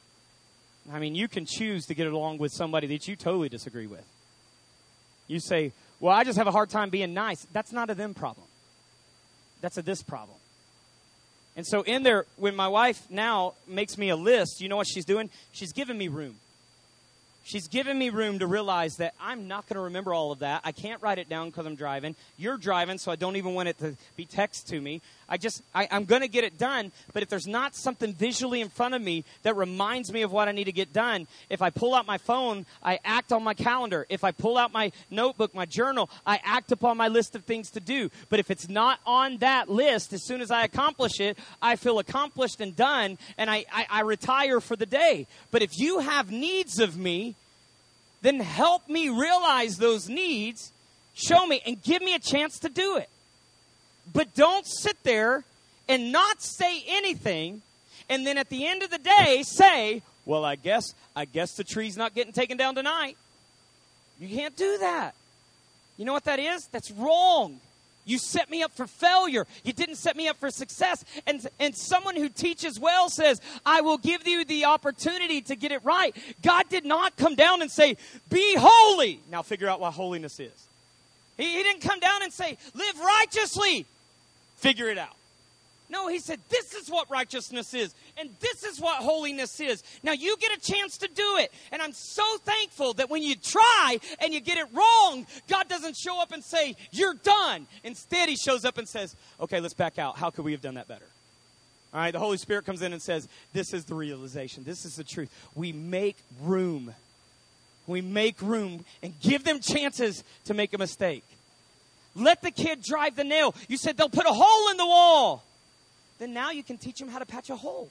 I mean, you can choose to get along with somebody that you totally disagree with. You say, well, I just have a hard time being nice. That's not a them problem. That's a this problem. And so in there, when my wife now makes me a list, you know what she's doing? She's giving me room. She's giving me room to realize that I'm not going to remember all of that. I can't write it down because I'm driving. You're driving, so I don't even want it to be text to me. I just, I, I'm going to get it done. But if there's not something visually in front of me that reminds me of what I need to get done, if I pull out my phone, I act on my calendar. If I pull out my notebook, my journal, I act upon my list of things to do. But if it's not on that list, as soon as I accomplish it, I feel accomplished and done, and I, I, I retire for the day. But if you have needs of me, then help me realize those needs, show me, and give me a chance to do it. But don't sit there and not say anything, and then at the end of the day say, well, I guess, I guess the tree's not getting taken down tonight. You can't do that. You know what that is? That's wrong. You set me up for failure. You didn't set me up for success. And, and someone who teaches well says, I will give you the opportunity to get it right. God did not come down and say, be holy. Now figure out what holiness is. He, he didn't come down and say, live righteously. Figure it out. No, he said, this is what righteousness is, and this is what holiness is. Now, you get a chance to do it, and I'm so thankful that when you try and you get it wrong, God doesn't show up and say, you're done. Instead, he shows up and says, okay, let's back out. How could we have done that better? All right, the Holy Spirit comes in and says, this is the realization. This is the truth. We make room. We make room and give them chances to make a mistake. Let the kid drive the nail. You said they'll put a hole in the wall. Then now you can teach them how to patch a hole.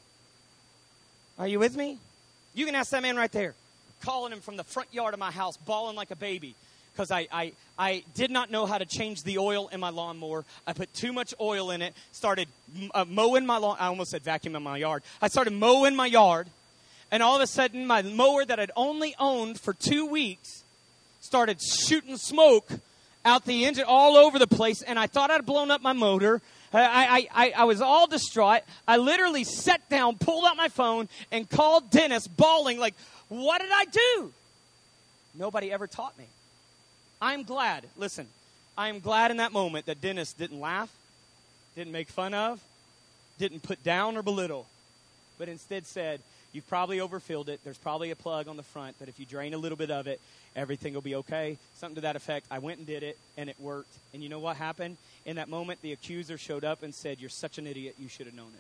Are you with me? You can ask that man right there, calling him from the front yard of my house, bawling like a baby, because I, I, I did not know how to change the oil in my lawnmower. I put too much oil in it, started uh, mowing my lawn. I almost said vacuuming my yard. I started mowing my yard, and all of a sudden, my mower that I'd only owned for two weeks started shooting smoke out the engine all over the place, and I thought I'd blown up my motor. I, I, I, I was all distraught. I literally sat down, pulled out my phone, and called Dennis, bawling like, what did I do? Nobody ever taught me. I'm glad, listen, I am glad in that moment that Dennis didn't laugh, didn't make fun of, didn't put down or belittle, but instead said, you've probably overfilled it. There's probably a plug on the front, but if you drain a little bit of it, everything will be okay. Something to that effect. I went and did it, and it worked. And you know what happened? In that moment, the accuser showed up and said, you're such an idiot, you should have known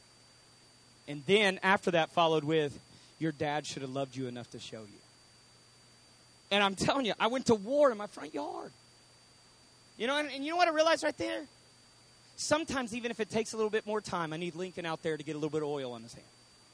it. And then after that followed with, your dad should have loved you enough to show you. And I'm telling you, I went to war in my front yard. You know, and, and you know what I realized right there? Sometimes even if it takes a little bit more time, I need Lincoln out there to get a little bit of oil on his hand.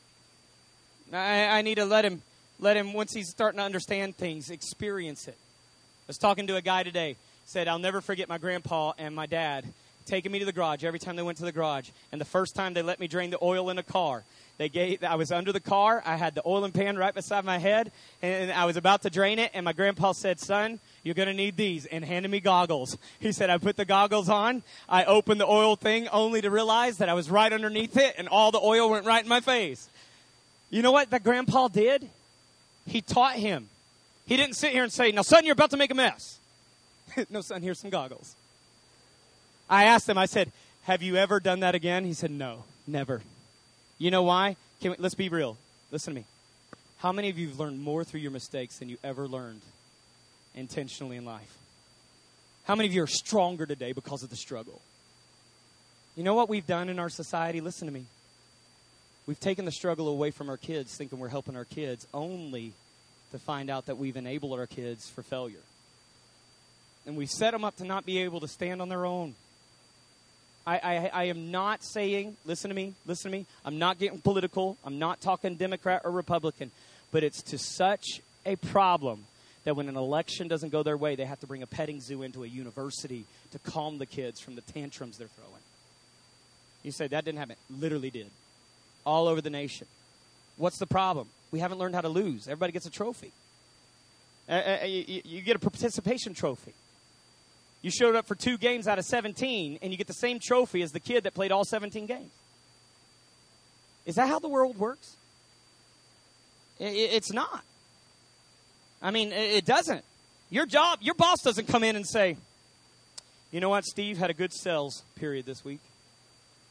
I, I need to let him, let him, once he's starting to understand things, experience it. I was talking to a guy today, said, I'll never forget my grandpa and my dad taking me to the garage every time they went to the garage. And the first time they let me drain the oil in a car, they gave, I was under the car, I had the oiling pan right beside my head, and I was about to drain it, and my grandpa said, son, you're going to need these, and handed me goggles. He said, I put the goggles on, I opened the oil thing only to realize that I was right underneath it, and all the oil went right in my face. You know what that grandpa did? He taught him. He didn't sit here and say, now, son, you're about to make a mess. No, son, here's some goggles. I asked him, I said, have you ever done that again? He said, no, never. You know why? Can we, let's be real. Listen to me. How many of you have learned more through your mistakes than you ever learned intentionally in life? How many of you are stronger today because of the struggle? You know what we've done in our society? Listen to me. We've taken the struggle away from our kids, thinking we're helping our kids, only to find out that we've enabled our kids for failure. And we set them up to not be able to stand on their own. I, I, I am not saying, listen to me, listen to me, I'm not getting political, I'm not talking Democrat or Republican, but it's to such a problem that when an election doesn't go their way, they have to bring a petting zoo into a university to calm the kids from the tantrums they're throwing. You say, that didn't happen. Literally did. All over the nation. What's the problem? We haven't learned how to lose. Everybody gets a trophy. Uh, uh, you, you get a participation trophy. You showed up for two games out of seventeen, and you get the same trophy as the kid that played all seventeen games. Is that how the world works? It, it's not. I mean, it doesn't. Your job, your boss doesn't come in and say, you know what, Steve had a good sales period this week.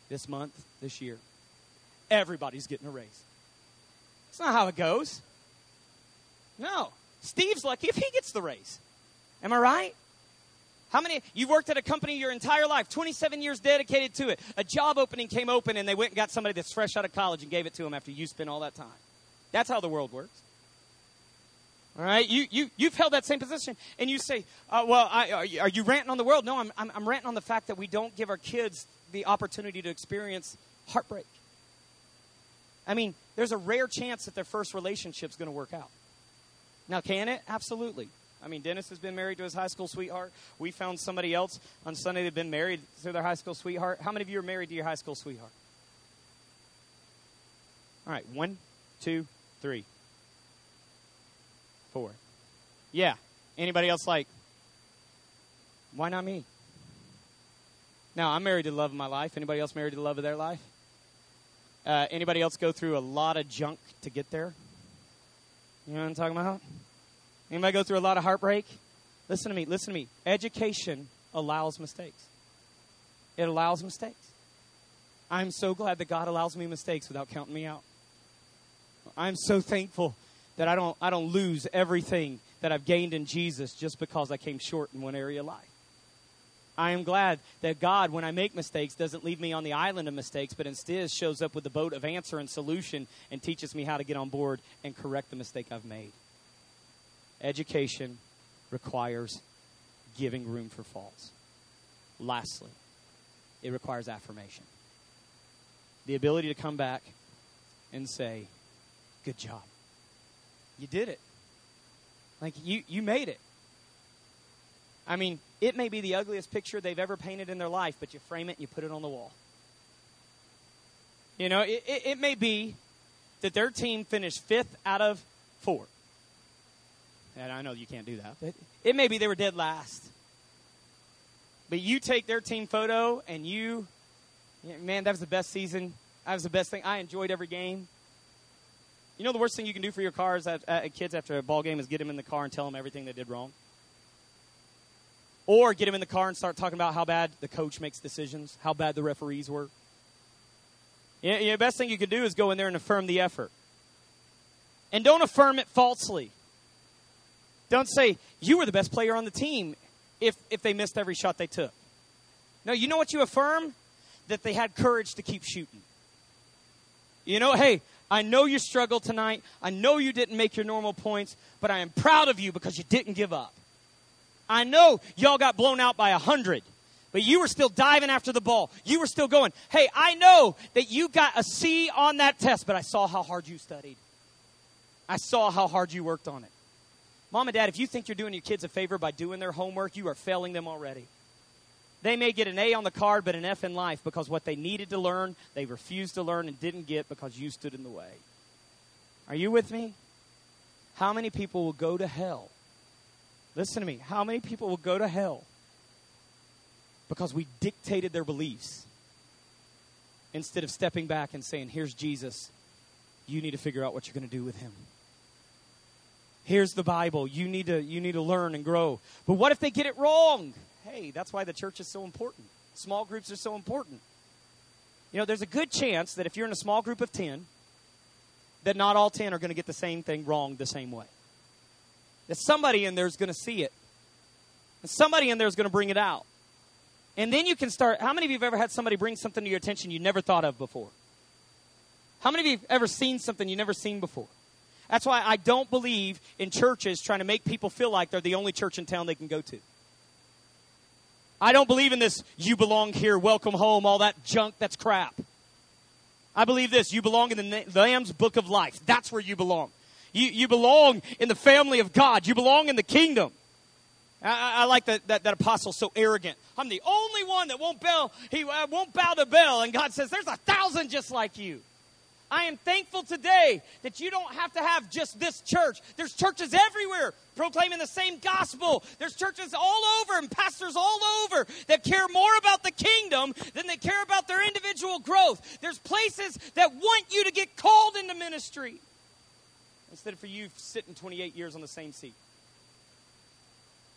this month, this year, everybody's getting a raise. That's not how it goes. No. Steve's lucky if he gets the raise. Am I right? How many, you've worked at a company your entire life, twenty-seven years dedicated to it. A job opening came open and they went and got somebody that's fresh out of college and gave it to them after you spent all that time. That's how the world works. All right? You, you, you've held that same position and you say, uh, well, I, are, you, are you ranting on the world? No, I'm, I'm, I'm ranting on the fact that we don't give our kids the opportunity to experience heartbreak. I mean, there's a rare chance that their first relationship's going to work out. Now, can it? Absolutely. I mean, Dennis has been married to his high school sweetheart. We found somebody else on Sunday that had been married to their high school sweetheart. How many of you are married to your high school sweetheart? All right, one, two, three, four. Yeah. Anybody else like, why not me? Now, I'm married to the love of my life. Anybody else married to the love of their life? Uh, anybody else go through a lot of junk to get there? You know what I'm talking about? Anybody go through a lot of heartbreak? Listen to me, listen to me. Education allows mistakes. It allows mistakes. I'm so glad that God allows me mistakes without counting me out. I'm so thankful that I don't I don't lose everything that I've gained in Jesus just because I came short in one area of life. I am glad that God, when I make mistakes, doesn't leave me on the island of mistakes, but instead shows up with the boat of answer and solution and teaches me how to get on board and correct the mistake I've made. Education requires giving room for faults. Lastly, it requires affirmation. The ability to come back and say, good job. You did it. Like, you, you made it. I mean, it may be the ugliest picture they've ever painted in their life, but you frame it and you put it on the wall. You know, it, it, it may be that their team finished fifth out of four. And I know you can't do that, but it may be they were dead last. But you take their team photo and you, man, that was the best season. That was the best thing. I enjoyed every game. You know the worst thing you can do for your cars, uh, uh, kids after a ball game is get them in the car and tell them everything they did wrong. Or get them in the car and start talking about how bad the coach makes decisions, how bad the referees were. You know, the best thing you can do is go in there and affirm the effort. And don't affirm it falsely. Don't say, you were the best player on the team if, if they missed every shot they took. No, you know what you affirm? That they had courage to keep shooting. You know, hey, I know you struggled tonight. I know you didn't make your normal points, but I am proud of you because you didn't give up. I know y'all got blown out by a hundred, but you were still diving after the ball. You were still going, hey, I know that you got a C on that test, but I saw how hard you studied. I saw how hard you worked on it. Mom and Dad, if you think you're doing your kids a favor by doing their homework, you are failing them already. They may get an A on the card, but an F in life because what they needed to learn, they refused to learn and didn't get because you stood in the way. Are you with me? How many people will go to hell? Listen to me. How many people will go to hell because we dictated their beliefs instead of stepping back and saying, here's Jesus. You need to figure out what you're going to do with him. Here's the Bible. You need to you need to learn and grow. But what if they get it wrong? Hey, that's why the church is so important. Small groups are so important. You know, there's a good chance that if you're in a small group of ten, that not all ten are going to get the same thing wrong the same way. That somebody in there is going to see it. And somebody in there is going to bring it out. And then you can start. How many of you have ever had somebody bring something to your attention you never thought of before? How many of you have ever seen something you never seen before? That's why I don't believe in churches trying to make people feel like they're the only church in town they can go to. I don't believe in this, you belong here, welcome home, all that junk, that's crap. I believe this, you belong in the Lamb's book of life. That's where you belong. You, you belong in the family of God. You belong in the kingdom. I, I like that, that that apostle so arrogant. I'm the only one that won't bow, he uh, won't bow to Baal. And God says, there's a thousand just like you. I am thankful today that you don't have to have just this church. There's churches everywhere proclaiming the same gospel. There's churches all over and pastors all over that care more about the kingdom than they care about their individual growth. There's places that want you to get called into ministry instead of for you sitting twenty-eight years on the same seat.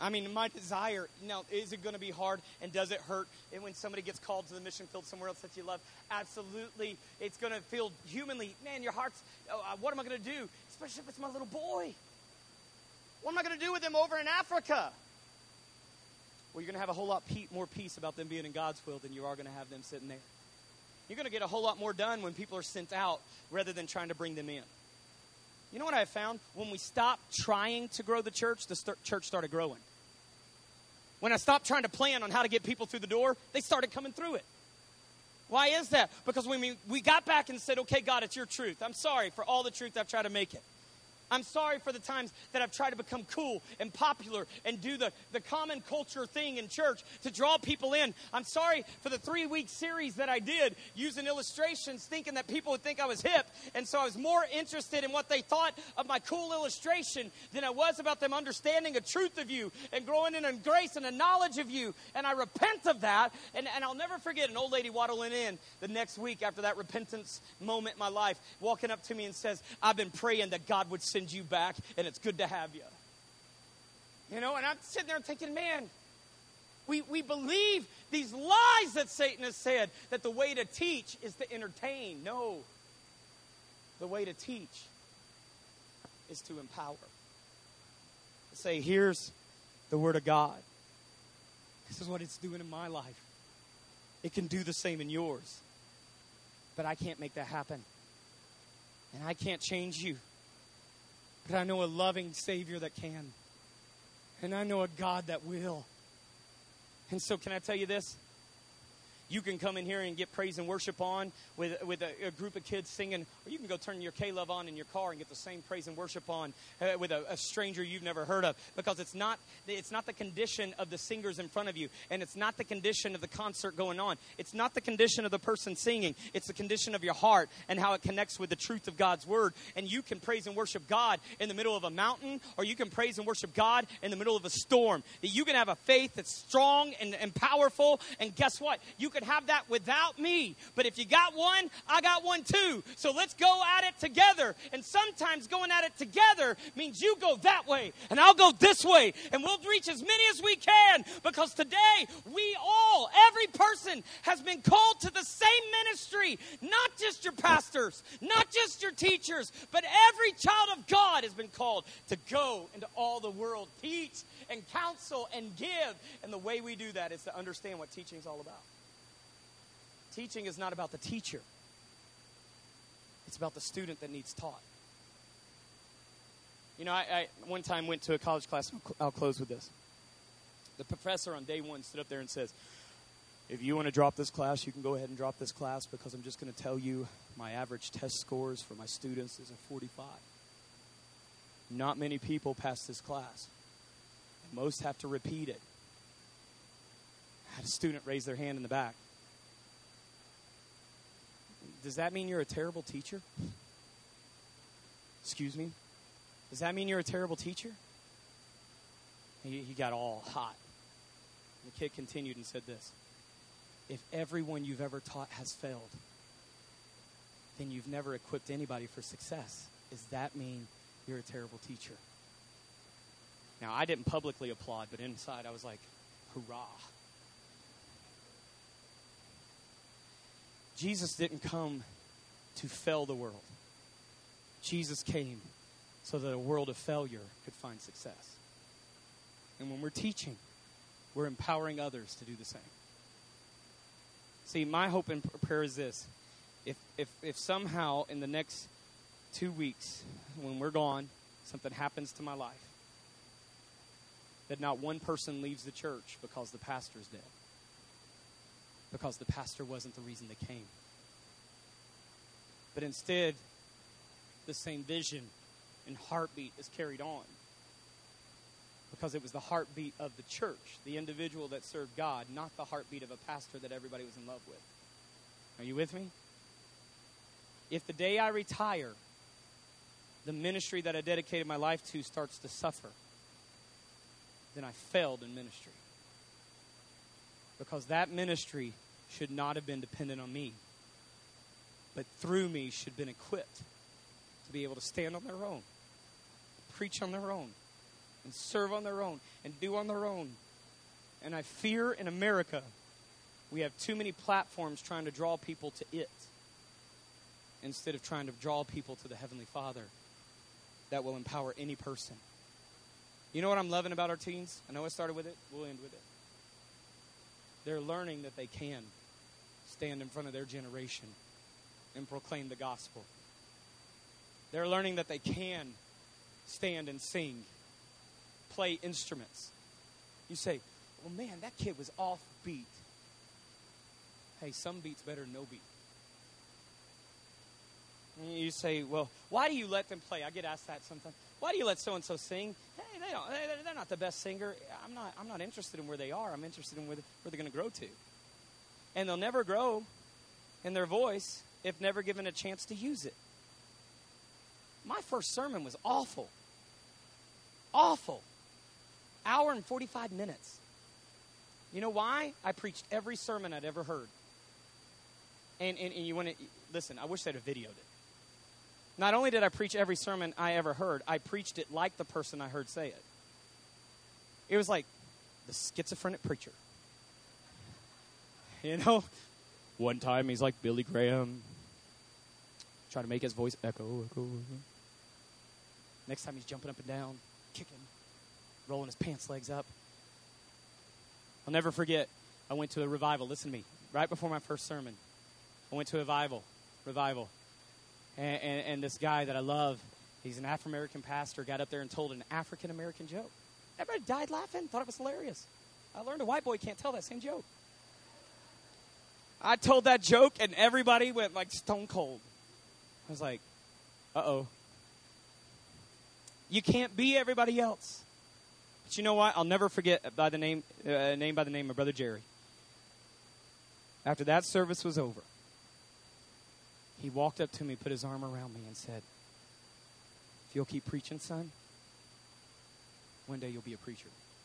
I mean, my desire, now, is it going to be hard and does it hurt? And when somebody gets called to the mission field somewhere else that you love, absolutely, it's going to feel humanly, man, your heart's, oh, what am I going to do? Especially if it's my little boy. What am I going to do with him over in Africa? Well, you're going to have a whole lot pe- more peace about them being in God's will than you are going to have them sitting there. You're going to get a whole lot more done when people are sent out rather than trying to bring them in. You know what I found? When we stopped trying to grow the church, the st- church started growing. When I stopped trying to plan on how to get people through the door, they started coming through it. Why is that? Because when we, we got back and said, okay, God, it's your truth. I'm sorry for all the truth I've tried to make it. I'm sorry for the times that I've tried to become cool and popular and do the, the common culture thing in church to draw people in. I'm sorry for the three-week series that I did using illustrations thinking that people would think I was hip. And so I was more interested in what they thought of my cool illustration than I was about them understanding a truth of you and growing in a grace and a knowledge of you. And I repent of that. And, and I'll never forget an old lady waddling in the next week after that repentance moment in my life, walking up to me and says, I've been praying that God would send you back, and it's good to have you. You know, and I'm sitting there thinking, man, we, we believe these lies that Satan has said, that the way to teach is to entertain. No. The way to teach is to empower. To say, here's the Word of God. This is what it's doing in my life. It can do the same in yours. But I can't make that happen. And I can't change you. But I know a loving Savior that can. And I know a God that will. And so can I tell you this? You can come in here and get praise and worship on with, with a, a group of kids singing, or you can go turn your K-Love on in your car and get the same praise and worship on uh, with a, a stranger you've never heard of. Because it's not, it's not the condition of the singers in front of you, and it's not the condition of the concert going on. It's not the condition of the person singing. It's the condition of your heart and how it connects with the truth of God's Word. And you can praise and worship God in the middle of a mountain, or you can praise and worship God in the middle of a storm. That you can have a faith that's strong and, and powerful, and guess what? You can have that without me. But if you got one, I got one too. So let's go at it together. And sometimes going at it together means you go that way and I'll go this way. And we'll reach as many as we can, because today we all, every person has been called to the same ministry. Not just your pastors, not just your teachers, but every child of God has been called to go into all the world, teach and counsel and give. And the way we do that is to understand what teaching is all about. Teaching is not about the teacher. It's about the student that needs taught. You know, I, I one time went to a college class. I'll close with this. The professor on day one stood up there and says, if you want to drop this class, you can go ahead and drop this class, because I'm just going to tell you my average test scores for my students is a forty-five. Not many people pass this class. Most have to repeat it. I had a student raise their hand in the back. Does that mean you're a terrible teacher? Excuse me? Does that mean you're a terrible teacher? He, he got all hot. The kid continued and said this. If everyone you've ever taught has failed, then you've never equipped anybody for success. Does that mean you're a terrible teacher? Now, I didn't publicly applaud, but inside I was like, hurrah. Jesus didn't come to fail the world. Jesus came so that a world of failure could find success. And when we're teaching, we're empowering others to do the same. See, my hope and prayer is this. If, if, if somehow in the next two weeks, when we're gone, something happens to my life, that not one person leaves the church because the pastor's dead. Because the pastor wasn't the reason they came. But instead, the same vision and heartbeat is carried on. Because it was the heartbeat of the church, the individual that served God, not the heartbeat of a pastor that everybody was in love with. Are you with me? If the day I retire, the ministry that I dedicated my life to starts to suffer, then I failed in ministry. Because that ministry should not have been dependent on me, but through me should have been equipped to be able to stand on their own, preach on their own, and serve on their own and do on their own. And I fear in America, we have too many platforms trying to draw people to it instead of trying to draw people to the Heavenly Father that will empower any person. You know what I'm loving about our teens? I know I started with it. We'll end with it. They're learning that they can stand in front of their generation and proclaim the gospel. They're learning that they can stand and sing, play instruments. You say, well, man, that kid was off beat. Hey, some beat's better than no beat. And you say, well, why do you let them play? I get asked that sometimes. Why do you let so-and-so sing? Hey, they don't, they're not the best singer. I'm not, I'm not interested in where they are. I'm interested in where, the, where they're going to grow to. And they'll never grow in their voice if never given a chance to use it. My first sermon was awful. Awful. Hour and forty-five minutes. You know why? I preached every sermon I'd ever heard. And, and, and you want to, listen, I wish they'd have videoed it. Not only did I preach every sermon I ever heard, I preached it like the person I heard say it. It was like the schizophrenic preacher. You know? One time he's like Billy Graham, trying to make his voice echo, echo, echo. Next time he's jumping up and down, kicking, rolling his pants legs up. I'll never forget, I went to a revival. Listen to me. Right before my first sermon, I went to a revival. Revival. And, and, and this guy that I love, he's an Afro-American pastor, got up there and told an African-American joke. Everybody died laughing, thought it was hilarious. I learned a white boy can't tell that same joke. I told that joke, and everybody went like stone cold. I was like, uh-oh. You can't be everybody else. But you know what? I'll never forget by the name, uh, name by the name of Brother Jerry. After that service was over, he walked up to me, put his arm around me, and said, if you'll keep preaching, son, one day you'll be a preacher.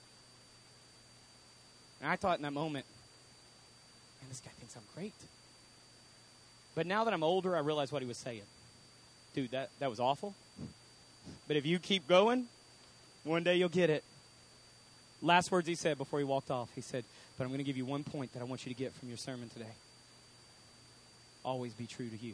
And I thought in that moment, man, this guy thinks I'm great. But now that I'm older, I realize what he was saying. Dude, that, that was awful. But if you keep going, one day you'll get it. Last words he said before he walked off, he said, but I'm going to give you one point that I want you to get from your sermon today. Always be true to you.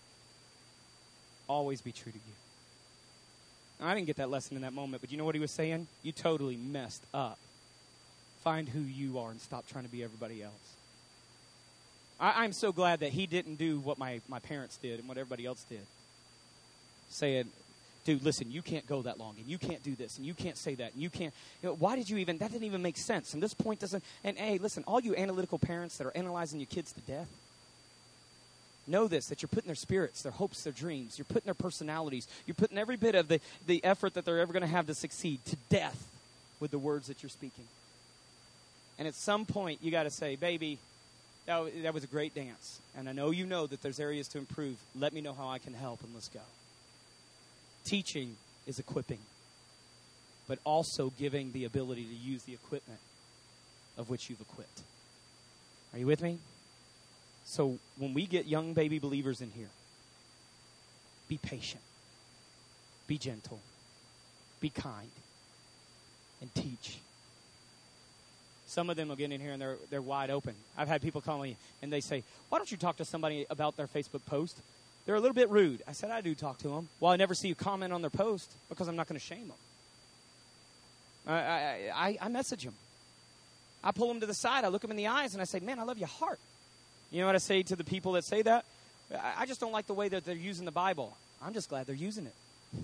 Always be true to you. Now, I didn't get that lesson in that moment, but you know what he was saying? You totally messed up. Find who you are and stop trying to be everybody else. I, I'm so glad that he didn't do what my, my parents did and what everybody else did. Saying, dude, listen, you can't go that long, and you can't do this, and you can't say that, and you can't. You know, why did you even, that didn't even make sense, and this point doesn't, and hey, listen, all you analytical parents that are analyzing your kids to death, know this, that you're putting their spirits, their hopes, their dreams, you're putting their personalities, you're putting every bit of the, the effort that they're ever going to have to succeed to death with the words that you're speaking. And at some point, you got to say, baby, that, w- that was a great dance, and I know you know that there's areas to improve. Let me know how I can help, and let's go. Teaching is equipping, but also giving the ability to use the equipment of which you've equipped. Are you with me? So when we get young baby believers in here, be patient, be gentle, be kind, and teach. Some of them will get in here and they're they're wide open. I've had people call me and they say, why don't you talk to somebody about their Facebook post? They're a little bit rude. I said, I do talk to them. Well, I never see you comment on their post because I'm not going to shame them. I, I, I, I message them. I pull them to the side. I look them in the eyes and I say, man, I love your heart. You know what I say to the people that say that? I, I just don't like the way that they're using the Bible. I'm just glad they're using it.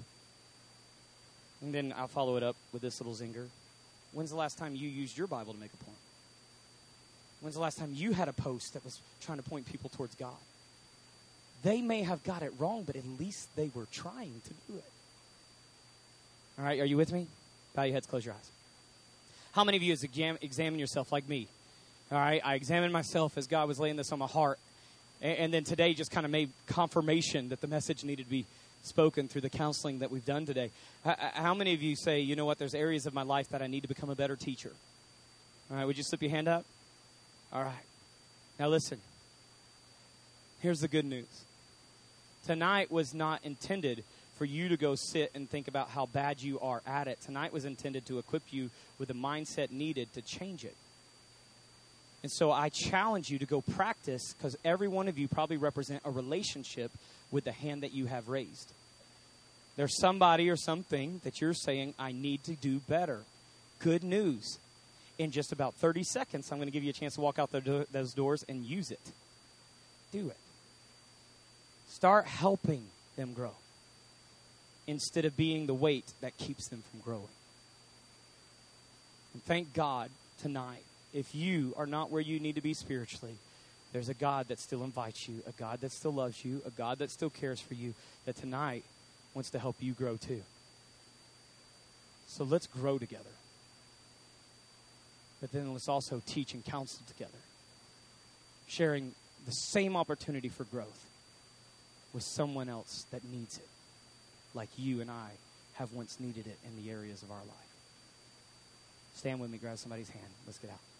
And then I'll follow it up with this little zinger. When's the last time you used your Bible to make a point? When's the last time you had a post that was trying to point people towards God? They may have got it wrong, but at least they were trying to do it. All right, are you with me? Bow your heads, close your eyes. How many of you exam- examine yourself like me? All right, I examined myself as God was laying this on my heart. And, and then today just kind of made confirmation that the message needed to be spoken through the counseling that we've done today. How, how many of you say, you know what, there's areas of my life that I need to become a better teacher? All right, would you slip your hand up? All right. Now listen. Here's the good news. Tonight was not intended for for you to go sit and think about how bad you are at it. Tonight was intended to equip you with the mindset needed to change it. And so I challenge you to go practice, because every one of you probably represent a relationship with the hand that you have raised. There's somebody or something that you're saying, I need to do better. Good news. In just about thirty seconds, I'm going to give you a chance to walk out the do- those doors and use it. Do it. Start helping them grow instead of being the weight that keeps them from growing. And thank God tonight, if you are not where you need to be spiritually, there's a God that still invites you, a God that still loves you, a God that still cares for you, that tonight wants to help you grow too. So let's grow together. But then let's also teach and counsel together, sharing the same opportunity for growth with someone else that needs it, like you and I have once needed it in the areas of our life. Stand with me, grab somebody's hand. Let's get out.